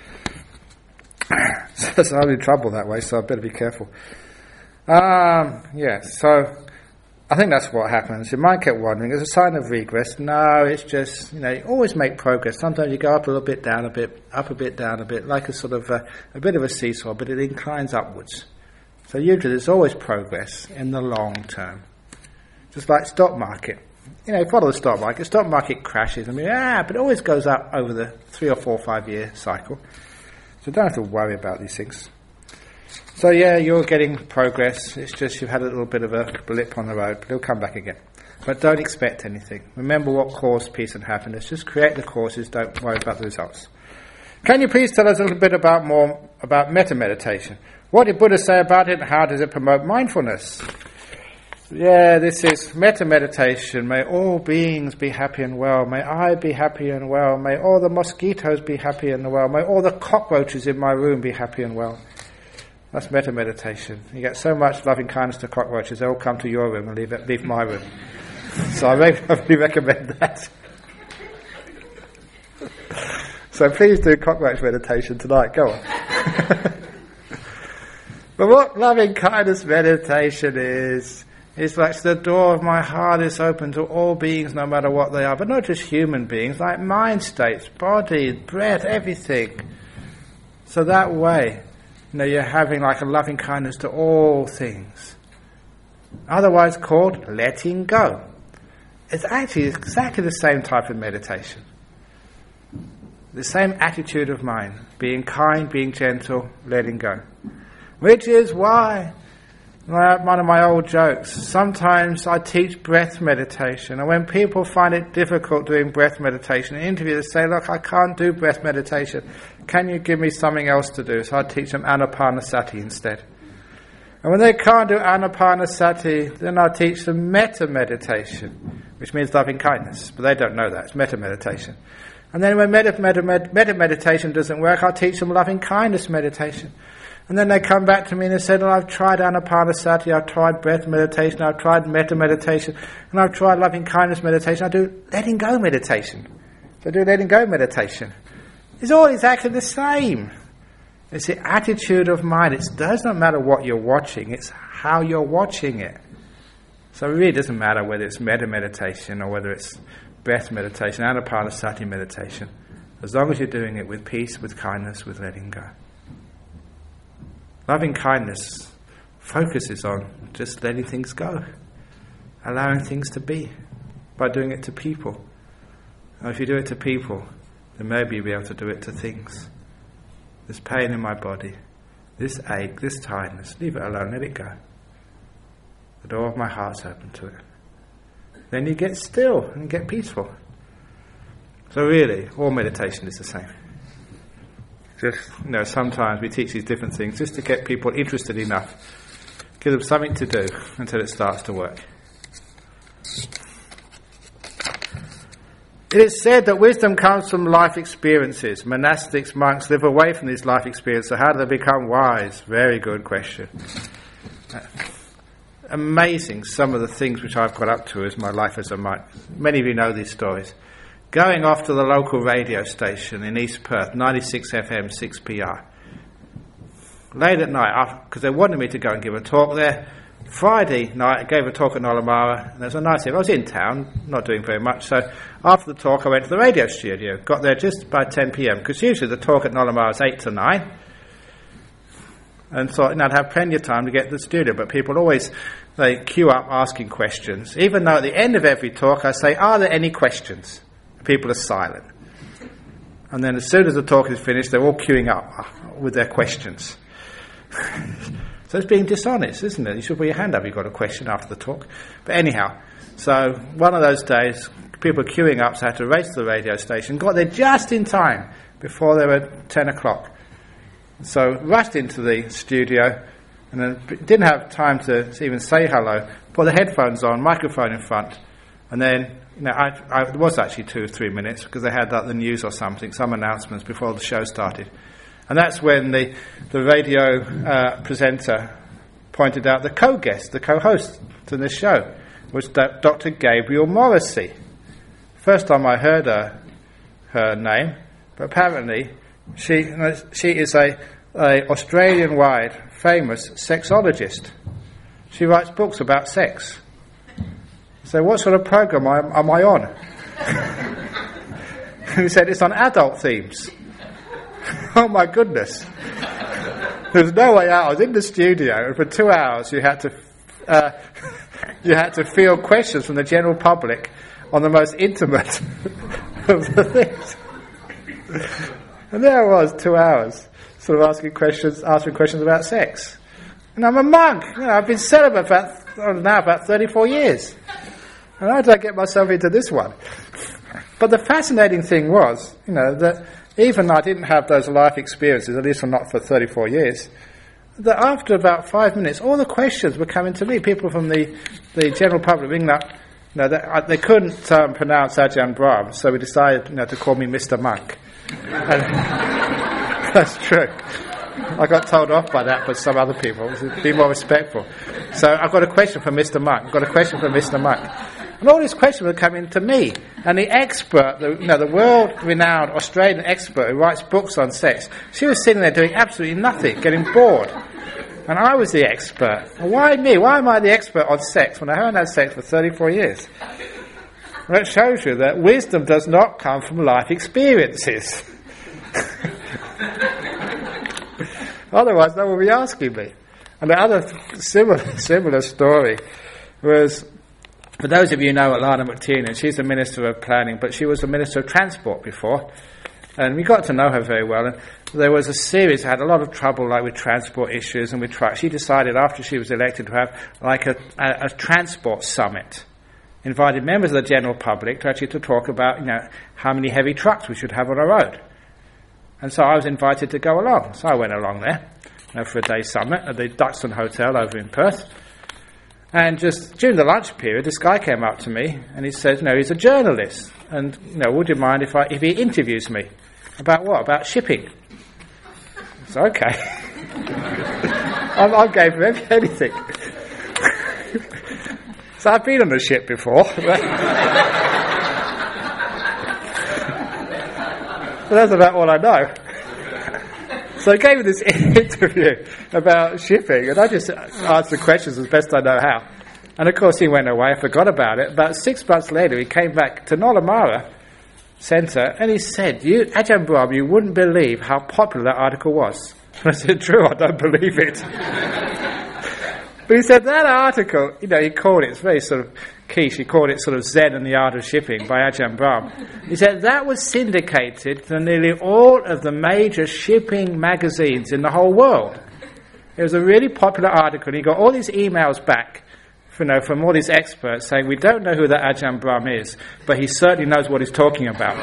Speaker 1: So I'm in trouble that way, so I better be careful. So I think that's what happens. Your mind kept wandering. It's a sign of regress. No, it's just, you always make progress. Sometimes you go up a little bit, down a bit, up a bit, down a bit, like a sort of a bit of a seesaw, but it inclines upwards. So usually there's always progress in the long term. Just like stock market. Follow the stock market. Stock market crashes. But it always goes up over the 3 or 4 or 5 year cycle. So don't have to worry about these things. So you're getting progress. It's just you've had a little bit of a blip on the road, but it'll come back again. But don't expect anything. Remember what caused peace and happiness. Just create the causes, don't worry about the results. Can you please tell us a little bit more about metta meditation? What did Buddha say about it and how does it promote mindfulness? This is metta meditation. May all beings be happy and well. May I be happy and well. May all the mosquitoes be happy and well. May all the cockroaches in my room be happy and well. That's metta meditation. You get so much loving kindness to cockroaches, they all come to your room and leave my room. So I really recommend that. So please do cockroach meditation tonight. Go on. But what loving kindness meditation is, it's like the door of my heart is open to all beings, no matter what they are, but not just human beings, like mind states, body, breath, everything. So that way, you're having like a loving kindness to all things. Otherwise called letting go. It's actually exactly the same type of meditation. The same attitude of mind. Being kind, being gentle, letting go. Which is why, one of my old jokes, sometimes I teach breath meditation. And when people find it difficult doing breath meditation, in interviews they say, look, I can't do breath meditation. Can you give me something else to do? So I teach them Anapanasati instead. And when they can't do Anapanasati, then I teach them metta meditation, which means loving kindness. But they don't know that. It's metta meditation. And then when metta meditation doesn't work, I'll teach them loving kindness meditation. And then they come back to me and they said, I've tried Anapanasati, I've tried breath meditation, I've tried metta meditation, and I've tried loving kindness meditation. I do letting go meditation. So I do letting go meditation. It's all exactly the same. It's the attitude of mind. It doesn't matter what you're watching, it's how you're watching it. So it really doesn't matter whether it's metta meditation or whether it's breath meditation, Anapanasati meditation, as long as you're doing it with peace, with kindness, with letting go. Loving kindness focuses on just letting things go, allowing things to be, by doing it to people. And if you do it to people, then maybe you'll be able to do it to things. This pain in my body, this ache, this tiredness, leave it alone, let it go. The door of my heart's open to it. Then you get still and get peaceful. So really, all meditation is the same. Just, sometimes we teach these different things just to get people interested enough, give them something to do until it starts to work. It is said that wisdom comes from life experiences. Monastics, monks live away from these life experiences. So how do they become wise? Very good question. Amazing, some of the things which I've got up to as my life as a monk. Many of you know these stories. Going off to the local radio station in East Perth, 96 FM, 6PR. Late at night, because they wanted me to go and give a talk there. Friday night, I gave a talk at Nollamara, and it was a nice evening. I was in town, not doing very much, so after the talk I went to the radio studio. Got there just by 10 p.m, because usually the talk at Nollamara is 8 to 9. And thought, I'd have plenty of time to get to the studio, but people always, they queue up asking questions. Even though at the end of every talk I say, are there any questions? People are silent. And then as soon as the talk is finished, they're all queuing up with their questions. So it's being dishonest, isn't it? You should put your hand up if you've got a question after the talk. But anyhow, so one of those days, people were queuing up, so I had to race to the radio station, got there just in time before they were 10 o'clock. So rushed into the studio, and then didn't have time to even say hello, put the headphones on, microphone in front, and then, it was actually 2 or 3 minutes, because they had the news or something, some announcements before the show started. And that's when the radio presenter pointed out the co-guest, the co-host to this show, was Dr. Gabrielle Morrissey. First time I heard her name, but apparently she is a Australian-wide famous sexologist. She writes books about sex. So what sort of program am I on? And he said, it's on adult themes. Oh my goodness. There's no way out. I was in the studio, and for 2 hours you had to field questions from the general public on the most intimate of the things. And there I was, 2 hours, sort of answering questions about sex. And I'm a monk. I've been celibate about 34 years. And how did I get myself into this one? But the fascinating thing was, that even though I didn't have those life experiences, at least not for 34 years, that after about 5 minutes, all the questions were coming to me. People from the general public ringing up, they couldn't pronounce Ajahn Brahm, so we decided to call me Mr. Monk. And that's true. I got told off by that by some other people, to be more respectful. So I've got a question for Mr. Monk. And all these questions were coming to me. And the expert, the world-renowned Australian expert who writes books on sex, she was sitting there doing absolutely nothing, getting bored. And I was the expert. And why me? Why am I the expert on sex when I haven't had sex for 34 years? Well, it shows you that wisdom does not come from life experiences. Otherwise, no one would be asking me. And the other similar story was, for those of you who know Alana McTiernan, she's the Minister of Planning, but she was the Minister of Transport before. And we got to know her very well. And there was a series that had a lot of trouble with transport issues and with trucks. She decided after she was elected to have a transport summit. Invited members of the general public to talk about how many heavy trucks we should have on our road. And so I was invited to go along. So I went along there for a day summit at the Duxton Hotel over in Perth. And just during the lunch period, this guy came up to me and he said, he's a journalist. And, would you mind if he interviews me? About what? About shipping. So, okay. I gave him anything. So I've been on a ship before. But that's about all I know. So I gave him this interview about shipping, and I just answered questions as best I know how. And of course he went away, I forgot about it. About 6 months later he came back to Nollamara Centre, and he said, Ajahn Brahm, you wouldn't believe how popular that article was. And I said, true, I don't believe it. But he said that article, he called it, it's very sort of quiche, he called it sort of Zen and the Art of Shipping by Ajahn Brahm. He said that was syndicated to nearly all of the major shipping magazines in the whole world. It was a really popular article, and he got all these emails back from all these experts saying, we don't know who that Ajahn Brahm is, but he certainly knows what he's talking about.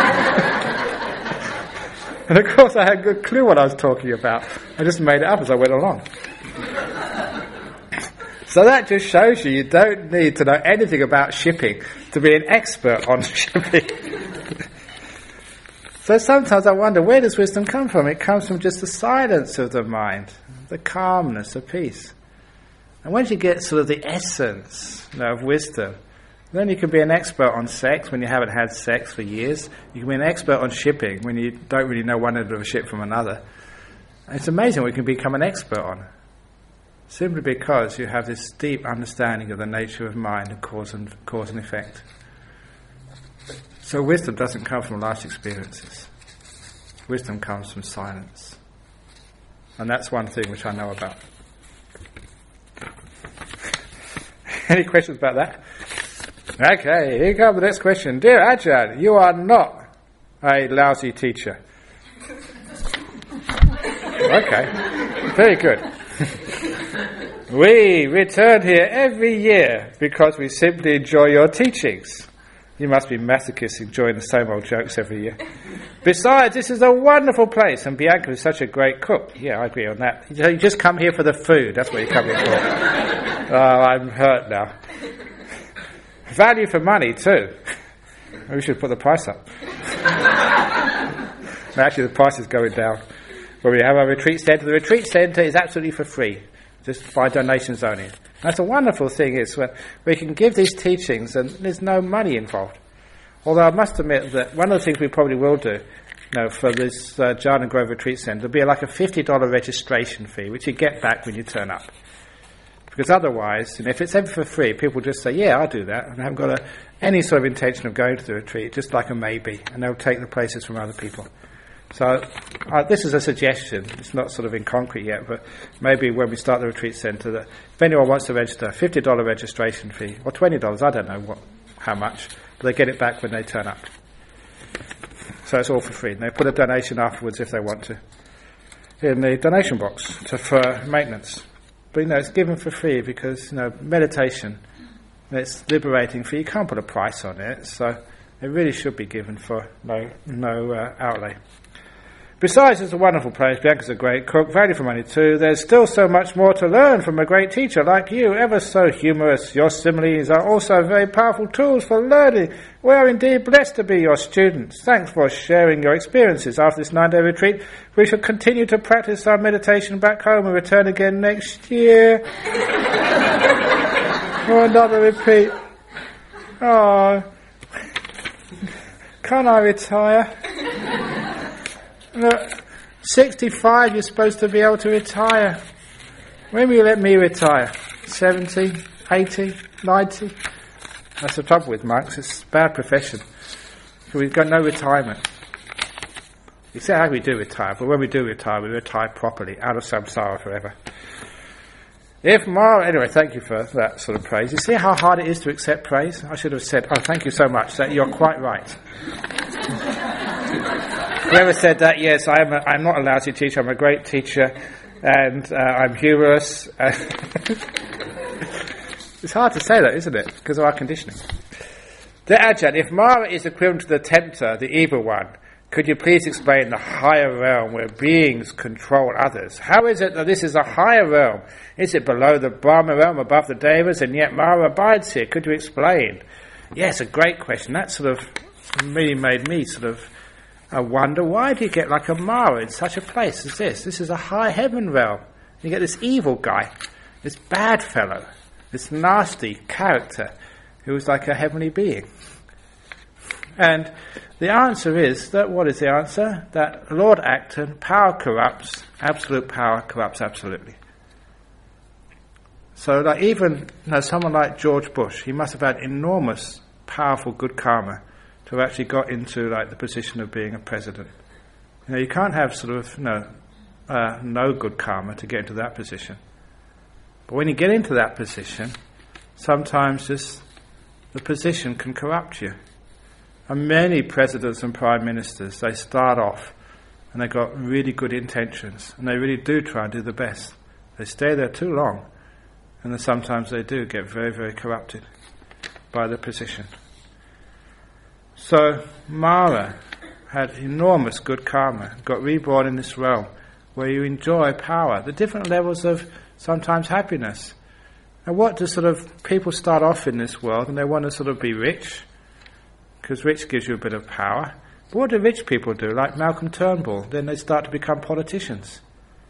Speaker 1: And of course I had a good clue what I was talking about. I just made it up as I went along. So that just shows you don't need to know anything about shipping to be an expert on shipping. So sometimes I wonder, where does wisdom come from? It comes from just the silence of the mind, the calmness, the peace. And once you get sort of the essence of wisdom, then you can be an expert on sex when you haven't had sex for years. You can be an expert on shipping when you don't really know one end of a ship from another. And it's amazing what you can become an expert on, simply because you have this deep understanding of the nature of mind and cause and effect. So wisdom doesn't come from life's experiences. Wisdom comes from silence. And that's one thing which I know about. Any questions about that? Okay, here comes the next question. Dear Ajahn, you are not a lousy teacher. Okay, very good. We return here every year because we simply enjoy your teachings. You must be masochists enjoying the same old jokes every year. Besides, this is a wonderful place, and Bianca is such a great cook. Yeah, I agree on that. You just come here for the food. That's what you come here for. Oh, I'm hurt now. Value for money, too. Maybe we should put the price up. Actually, the price is going down. When we have our retreat centre, the retreat centre is absolutely for free, just by donations only. That's a wonderful thing, is when we can give these teachings and there's no money involved. Although I must admit that one of the things we probably will do, for this Jhana Grove Retreat Centre, will be like a $50 registration fee, which you get back when you turn up. Because otherwise, if it's ever for free, people just say, yeah, I'll do that, and haven't got any sort of intention of going to the retreat, just like a maybe, and they'll take the places from other people. So this is a suggestion. It's not sort of in concrete yet, but maybe when we start the retreat centre, that if anyone wants to register, $50 registration fee, or $20, I don't know how much, but they get it back when they turn up. So it's all for free. And they put a donation afterwards if they want to, in the donation box for maintenance. But it's given for free because meditation, it's liberating for you. You can't put a price on it, so it really should be given for no outlay. Besides, it's a wonderful place. Bianca's a great cook. Value for money too. There's still so much more to learn from a great teacher like you. Ever so humorous. Your similes are also very powerful tools for learning. We are indeed blessed to be your students. Thanks for sharing your experiences after this 9-day retreat. We shall continue to practice our meditation back home and return again next year for another repeat. Oh, can't I retire? Look, 65, you're supposed to be able to retire. When will you let me retire? 70, 80, 90? That's the trouble with monks. It's a bad profession. We've got no retirement. Except how we do retire, but when we do retire, we retire properly, out of samsara forever. Anyway, thank you for that sort of praise. You see how hard it is to accept praise? I should have said, thank you so much. You're quite right. Whoever said that, yes, I'm not a lousy teacher, I'm a great teacher, and I'm humorous. It's hard to say that, isn't it? Because of our conditioning. Dear Ajahn, if Mara is equivalent to the tempter, the evil one, could you please explain the higher realm where beings control others? How is it that this is a higher realm? Is it below the Brahma realm, above the Devas, and yet Mara abides here? Could you explain? Yes, a great question. That sort of really made me sort of I wonder, why do you get like a Mara in such a place as this? This is a high heaven realm. You get this evil guy, this bad fellow, this nasty character who is like a heavenly being. And the answer is that, what is the answer? That Lord Acton, power corrupts, absolute power corrupts absolutely. So like even someone like George Bush, he must have had enormous, powerful good karma to have actually got into like the position of being a president. You can't have sort of no good karma to get into that position. But when you get into that position, sometimes just the position can corrupt you. And many presidents and prime ministers, they start off and they've got really good intentions and they really do try and do the best. They stay there too long And then sometimes they do get very, very corrupted by the position. So Mara had enormous good karma, got reborn in this realm where you enjoy power, the different levels of sometimes happiness. And what do sort of people start off in this world and they want to sort of be rich, because rich gives you a bit of power. But what do rich people do? Like Malcolm Turnbull, then they start to become politicians.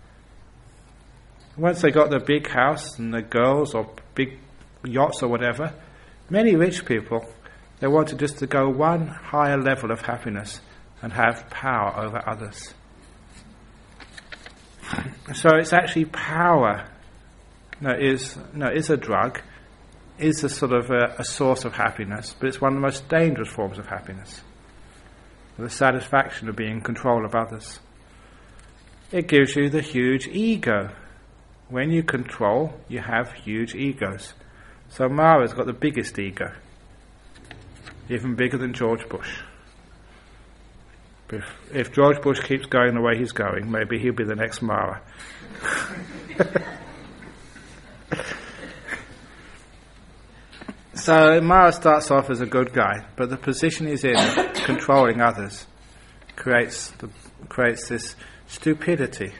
Speaker 1: Once they got their big house and their girls or big yachts or whatever, many rich people, they wanted just to go one higher level of happiness and have power over others. So it's actually power is a drug, is a sort of a source of happiness, but it's one of the most dangerous forms of happiness. The satisfaction of being in control of others. It gives you the huge ego. When you control, you have huge egos. So Mara's got the biggest ego, even bigger than George Bush. If George Bush keeps going the way he's going, maybe he'll be the next Mara. So Mara starts off as a good guy, but the position he's in, controlling others, creates this stupidity.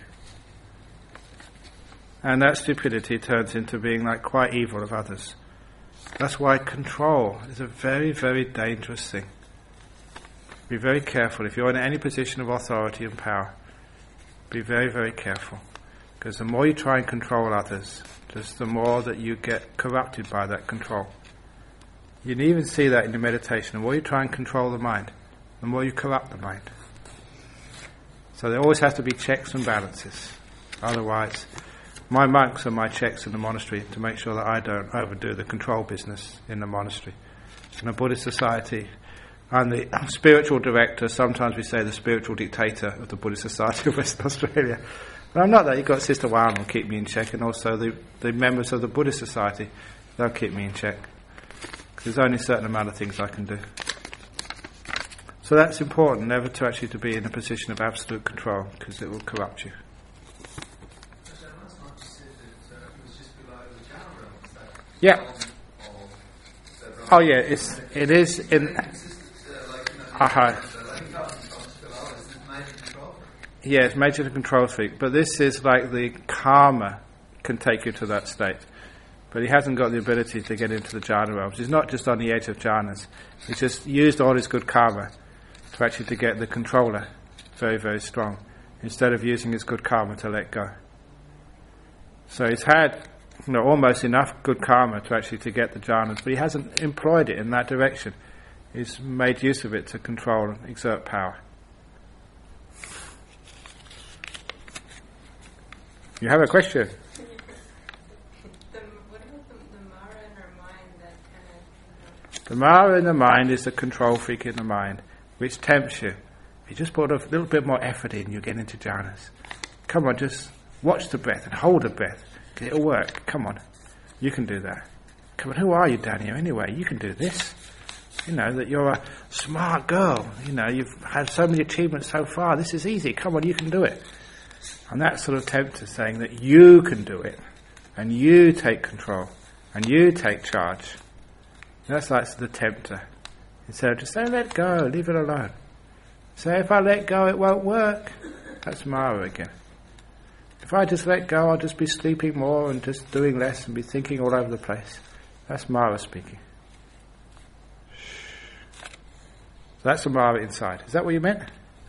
Speaker 1: And that stupidity turns into being like quite evil of others. That's why control is a very, very dangerous thing. Be very careful. If you're in any position of authority and power, be very, very careful. Because the more you try and control others, just the more that you get corrupted by that control. You can even see that in your meditation. The more you try and control the mind, the more you corrupt the mind. So there always has to be checks and balances. Otherwise, my monks are my checks in the monastery to make sure that I don't overdo the control business in the monastery. In a Buddhist society, I'm the spiritual director, sometimes we say the spiritual dictator of the Buddhist Society of Western Australia. But I'm not that. You've got Sister Wan will keep me in check, and also the members of the Buddhist Society, they'll keep me in check. There's only a certain amount of things I can do. So that's important, never to actually to be in a position of absolute control, because it will corrupt you. Yeah. Oh yeah, it is in. Yeah, it's major control freak, but this is like the karma can take you to that state. But he hasn't got the ability to get into the jhana realms. He's not just on the edge of jhanas. He's just used all his good karma to actually to get the controller very, very strong, instead of using his good karma to let go. So he's had almost enough good karma to actually to get the jhanas, but he hasn't employed it in that direction. He's made use of it to control and exert power. You have a question? The Mara in the mind is the control freak in the mind, which tempts you. If you just put a little bit more effort in, you get into jhanas. Come on, just watch the breath and hold the breath. It'll work. Come on. You can do that. Come on, who are you down here anyway? You can do this. You know, that you're a smart girl. You know, you've had so many achievements so far. This is easy. Come on, you can do it. And that sort of tempter saying that you can do it. And you take control. And you take charge. That's like the tempter. Instead of just say, let go, leave it alone. Say, if I let go, it won't work. That's Mara again. If I just let go, I'll just be sleeping more and just doing less and be thinking all over the place. That's Mara speaking. So that's the Mara inside. Is that what you meant?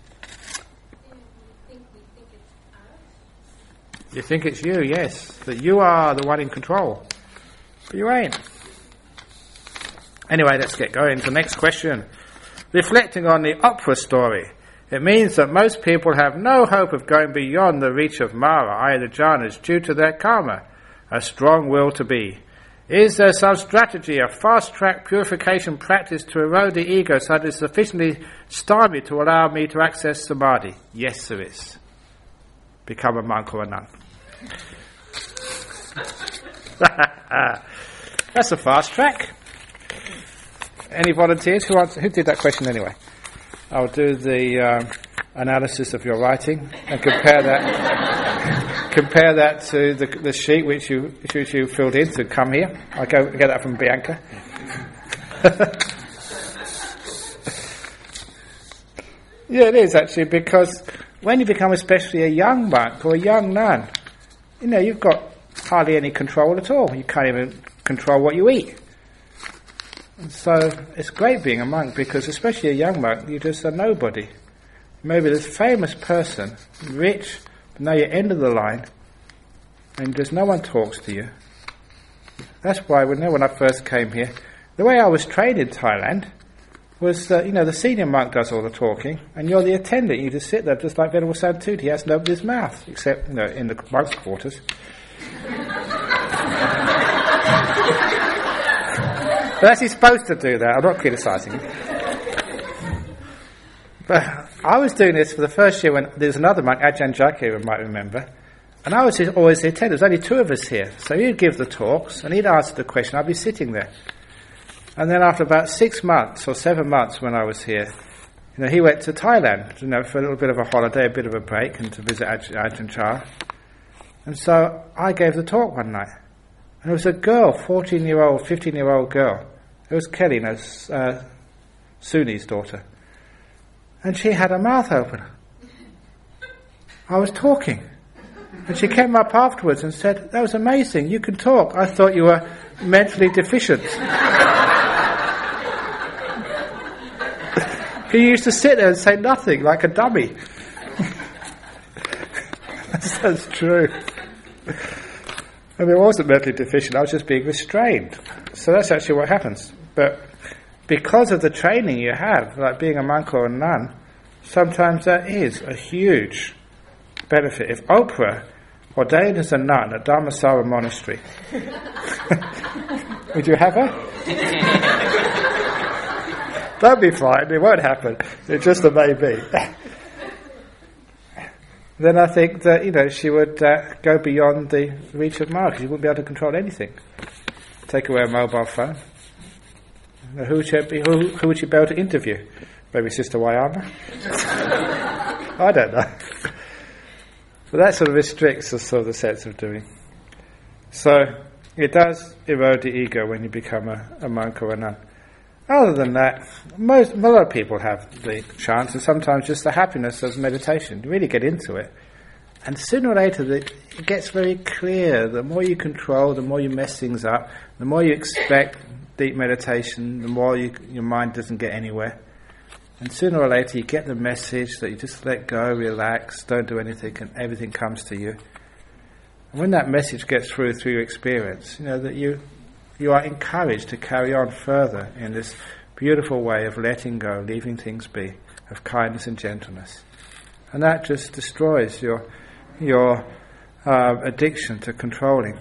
Speaker 1: You think it's you, yes. That you are the one in control. But you ain't. Anyway, let's get going to the next question. Reflecting on the opera story, it means that most people have no hope of going beyond the reach of Mara, i.e. the jhanas, due to their karma, a strong will to be. Is there some strategy, a fast-track purification practice to erode the ego so that it is sufficiently stymied to allow me to access samadhi? Yes, there is. Become a monk or a nun. That's a fast track. Any volunteers? Who did that question anyway? I'll do the analysis of your writing and compare that compare that to the sheet which you filled in to come here. I get that from Bianca. Yeah, it is actually, because when you become especially a young monk or a young nun, you've got hardly any control at all. You can't even control what you eat. And so it's great being a monk, because especially a young monk, you're just a nobody. Maybe this famous person, rich, but now you're end of the line, and just no one talks to you. That's why when I first came here, the way I was trained in Thailand was that, the senior monk does all the talking, and you're the attendant. You just sit there, just like Venerable Santut. He hasn't opened his mouth, except, in the monks' quarters. But that's he's supposed to do that. I'm not criticising him. But I was doing this for the first year when there was another monk, Ajahn Jake, you might remember, and I was always the attendant. There was only two of us here. So he'd give the talks, and he'd answer the question. I'd be sitting there. And then after about 6 months or 7 months when I was here, he went to Thailand, for a little bit of a holiday, a bit of a break, and to visit Ajahn Chah. And so I gave the talk one night. And it was a girl, 14-year-old, 15-year-old girl. It was Kelly, Suni's daughter. And she had her mouth open. I was talking. And she came up afterwards and said, "That was amazing, you can talk. I thought you were mentally deficient." He used to sit there and say nothing, like a dummy. That's true. I mean, I wasn't mentally deficient, I was just being restrained. So that's actually what happens. But because of the training you have, like being a monk or a nun, sometimes that is a huge benefit. If Oprah ordained as a nun at Dharmasara Monastery, would you have her? Don't be frightened, it won't happen. It's just a maybe. Then I think that, she would go beyond the reach of Mara, because she wouldn't be able to control anything. Take away a mobile phone. Who would she be able to interview? Maybe Sister Wayama? I don't know. But that sort of restricts the sense of doing. So it does erode the ego when you become a monk or a nun. Other than that, a lot of people have the chance, and sometimes just the happiness of meditation. You really get into it, and sooner or later it gets very clear. The more you control, the more you mess things up. The more you expect deep meditation, the more your mind doesn't get anywhere. And sooner or later you get the message that you just let go, relax, don't do anything, and everything comes to you. And when that message gets through your experience, that you are encouraged to carry on further in this beautiful way of letting go, leaving things be, of kindness and gentleness. And that just destroys your addiction to controlling.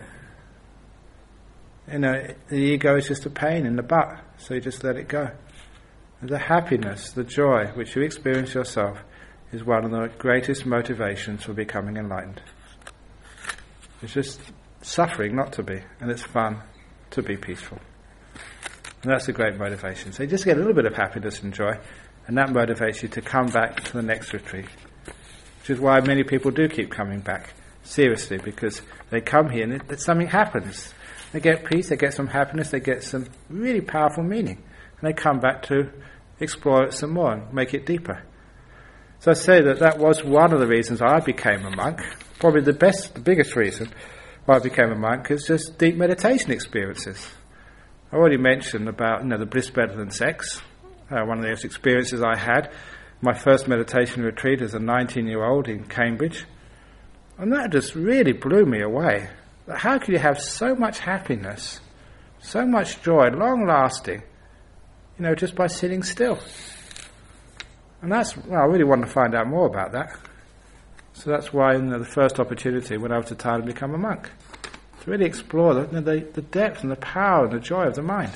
Speaker 1: The ego is just a pain in the butt, so you just let it go. The happiness, the joy which you experience yourself is one of the greatest motivations for becoming enlightened. It's just suffering not to be, and it's fun to be peaceful. And that's a great motivation. So you just get a little bit of happiness and joy, and that motivates you to come back to the next retreat. Which is why many people do keep coming back, seriously, because they come here and something happens. They get peace, they get some happiness, they get some really powerful meaning. And they come back to explore it some more and make it deeper. So I say that was one of the reasons I became a monk. Probably the biggest reason why I became a monk is just deep meditation experiences. I already mentioned about the bliss better than sex. One of those experiences I had, my first meditation retreat as a 19-year-old in Cambridge. And that just really blew me away. How could you have so much happiness, so much joy, long-lasting, just by sitting still? And I really wanted to find out more about that. So that's why the first opportunity went over to Thailand to become a monk. To really explore the depth and the power and the joy of the mind.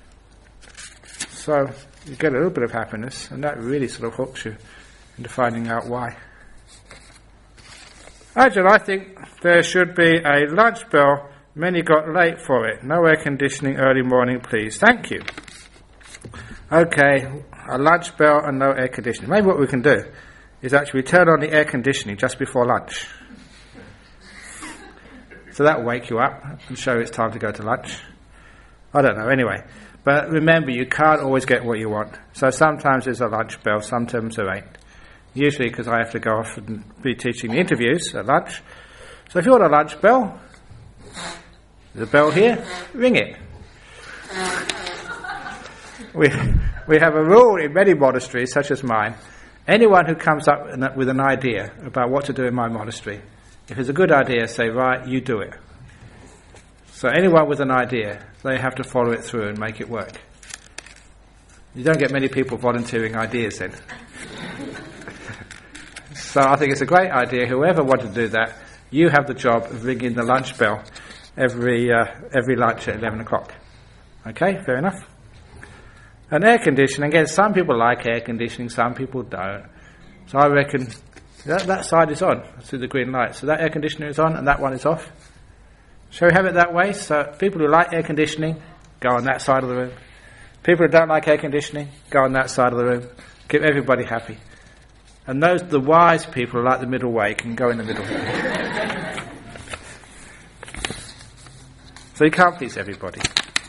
Speaker 1: So you get a little bit of happiness, and that really sort of hooks you into finding out why. Ajahn, I think there should be a lunch bell. Many got late for it. No air conditioning early morning, please. Thank you. Okay, a lunch bell and no air conditioning. Maybe what we can do is actually turn on the air conditioning just before lunch. So that will wake you up and show it's time to go to lunch. I don't know, anyway. But remember, you can't always get what you want. So sometimes there's a lunch bell, sometimes there ain't. Usually because I have to go off and be teaching the interviews at lunch. So if you want a lunch bell, there's a bell here, ring it. We have a rule in many monasteries, such as mine. Anyone who comes up with an idea about what to do in my monastery, if it's a good idea, say, right, you do it. So anyone with an idea, they have to follow it through and make it work. You don't get many people volunteering ideas then. So I think it's a great idea. Whoever wanted to do that, you have the job of ringing the lunch bell every lunch at 11 o'clock. Okay, fair enough. And air conditioning, again, some people like air conditioning, some people don't. So I reckon that side is on through the green light. So that air conditioner is on and that one is off. Shall we have it that way? So people who like air conditioning, go on that side of the room. People who don't like air conditioning, go on that side of the room. Keep everybody happy. And the wise people who like the middle way can go in the middle. So you can't please everybody.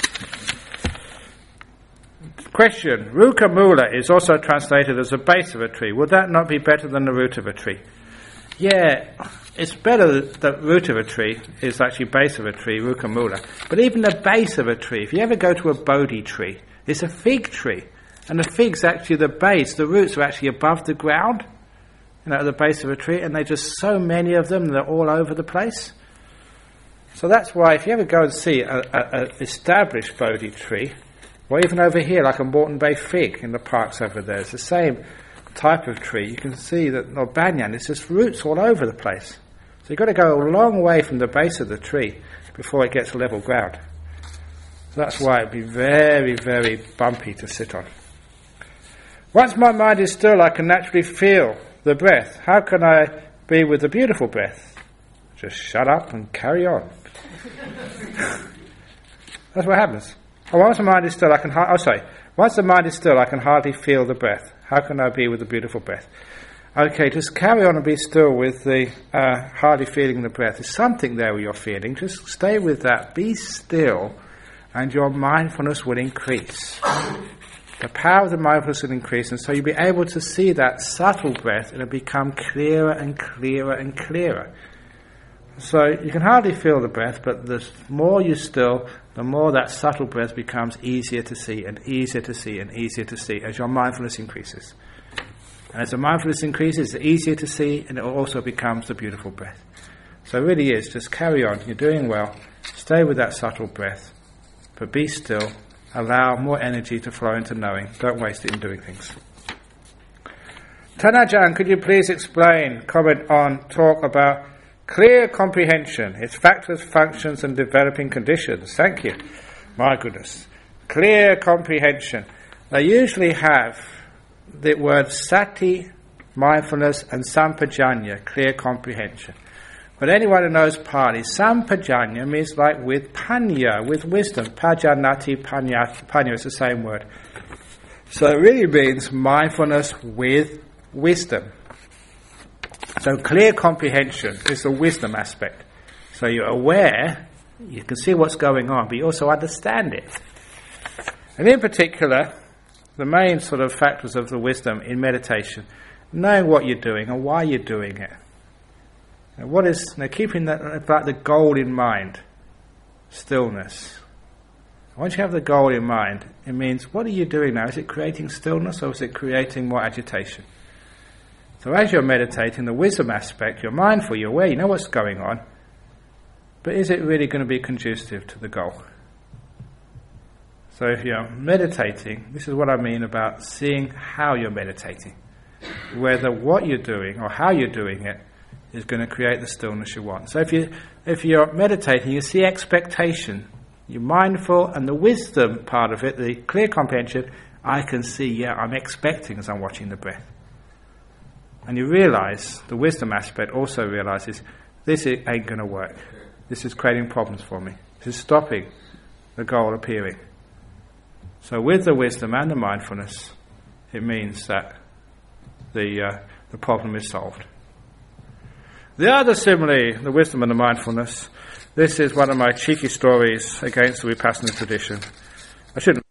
Speaker 1: Question. Ruka Mula is also translated as the base of a tree. Would that not be better than the root of a tree? Yeah, it's better that the root of a tree is actually base of a tree, Ruka Mula. But even the base of a tree, if you ever go to a Bodhi tree, it's a fig tree. And the fig's actually the base, the roots are actually above the ground, at the base of a tree, and there's just so many of them, they're all over the place. So that's why if you ever go and see an established Bodhi tree, or even over here, like a Moreton Bay fig in the parks over there, it's the same type of tree. You can see that, or banyan, it's just roots all over the place. So you've got to go a long way from the base of the tree before it gets level ground. So that's why it'd be very, very bumpy to sit on. Once my mind is still, I can naturally feel the breath. How can I be with the beautiful breath? Just shut up and carry on. That's what happens. Once the mind is still, once the mind is still, I can hardly feel the breath. How can I be with the beautiful breath? Okay, just carry on and be still with the hardly feeling the breath. There's something there where you're feeling. Just stay with that. Be still, and your mindfulness will increase. The power of the mindfulness will increase, and so you'll be able to see that subtle breath, and it'll become clearer and clearer and clearer. So you can hardly feel the breath, but the more you still, the more that subtle breath becomes easier to see and easier to see and easier to see as your mindfulness increases. And as the mindfulness increases, it's easier to see, and it also becomes the beautiful breath. So it really is, just carry on, you're doing well, stay with that subtle breath, but be still, allow more energy to flow into knowing, don't waste it in doing things. Tanajan, could you please explain, comment on, talk about clear comprehension, its factors, functions and developing conditions? Thank you. My goodness. Clear comprehension. They usually have the word sati, mindfulness, and sampajanya, clear comprehension. But anyone who knows Pali, sampajanya means like with panya, with wisdom. Pajanati, panya is the same word. So it really means mindfulness with wisdom. So clear comprehension is the wisdom aspect. So you're aware, you can see what's going on, but you also understand it. And in particular, the main sort of factors of the wisdom in meditation, knowing what you're doing and why you're doing it. And what is, keeping that about the goal in mind, stillness. Once you have the goal in mind, it means, what are you doing now? Is it creating stillness or is it creating more agitation? So as you're meditating, the wisdom aspect, you're mindful, you're aware, you know what's going on, but is it really going to be conducive to the goal? So if you're meditating, this is what I mean about seeing how you're meditating. Whether what you're doing or how you're doing it is going to create the stillness you want. So if you're meditating, you see expectation, you're mindful, and the wisdom part of it, the clear comprehension, I can see, I'm expecting as I'm watching the breath. And you realize, the wisdom aspect also realizes, this ain't going to work. This is creating problems for me. This is stopping the goal appearing. So with the wisdom and the mindfulness, it means that the problem is solved. The other simile, the wisdom and the mindfulness, This is one of my cheeky stories against the Vipassana tradition. I shouldn't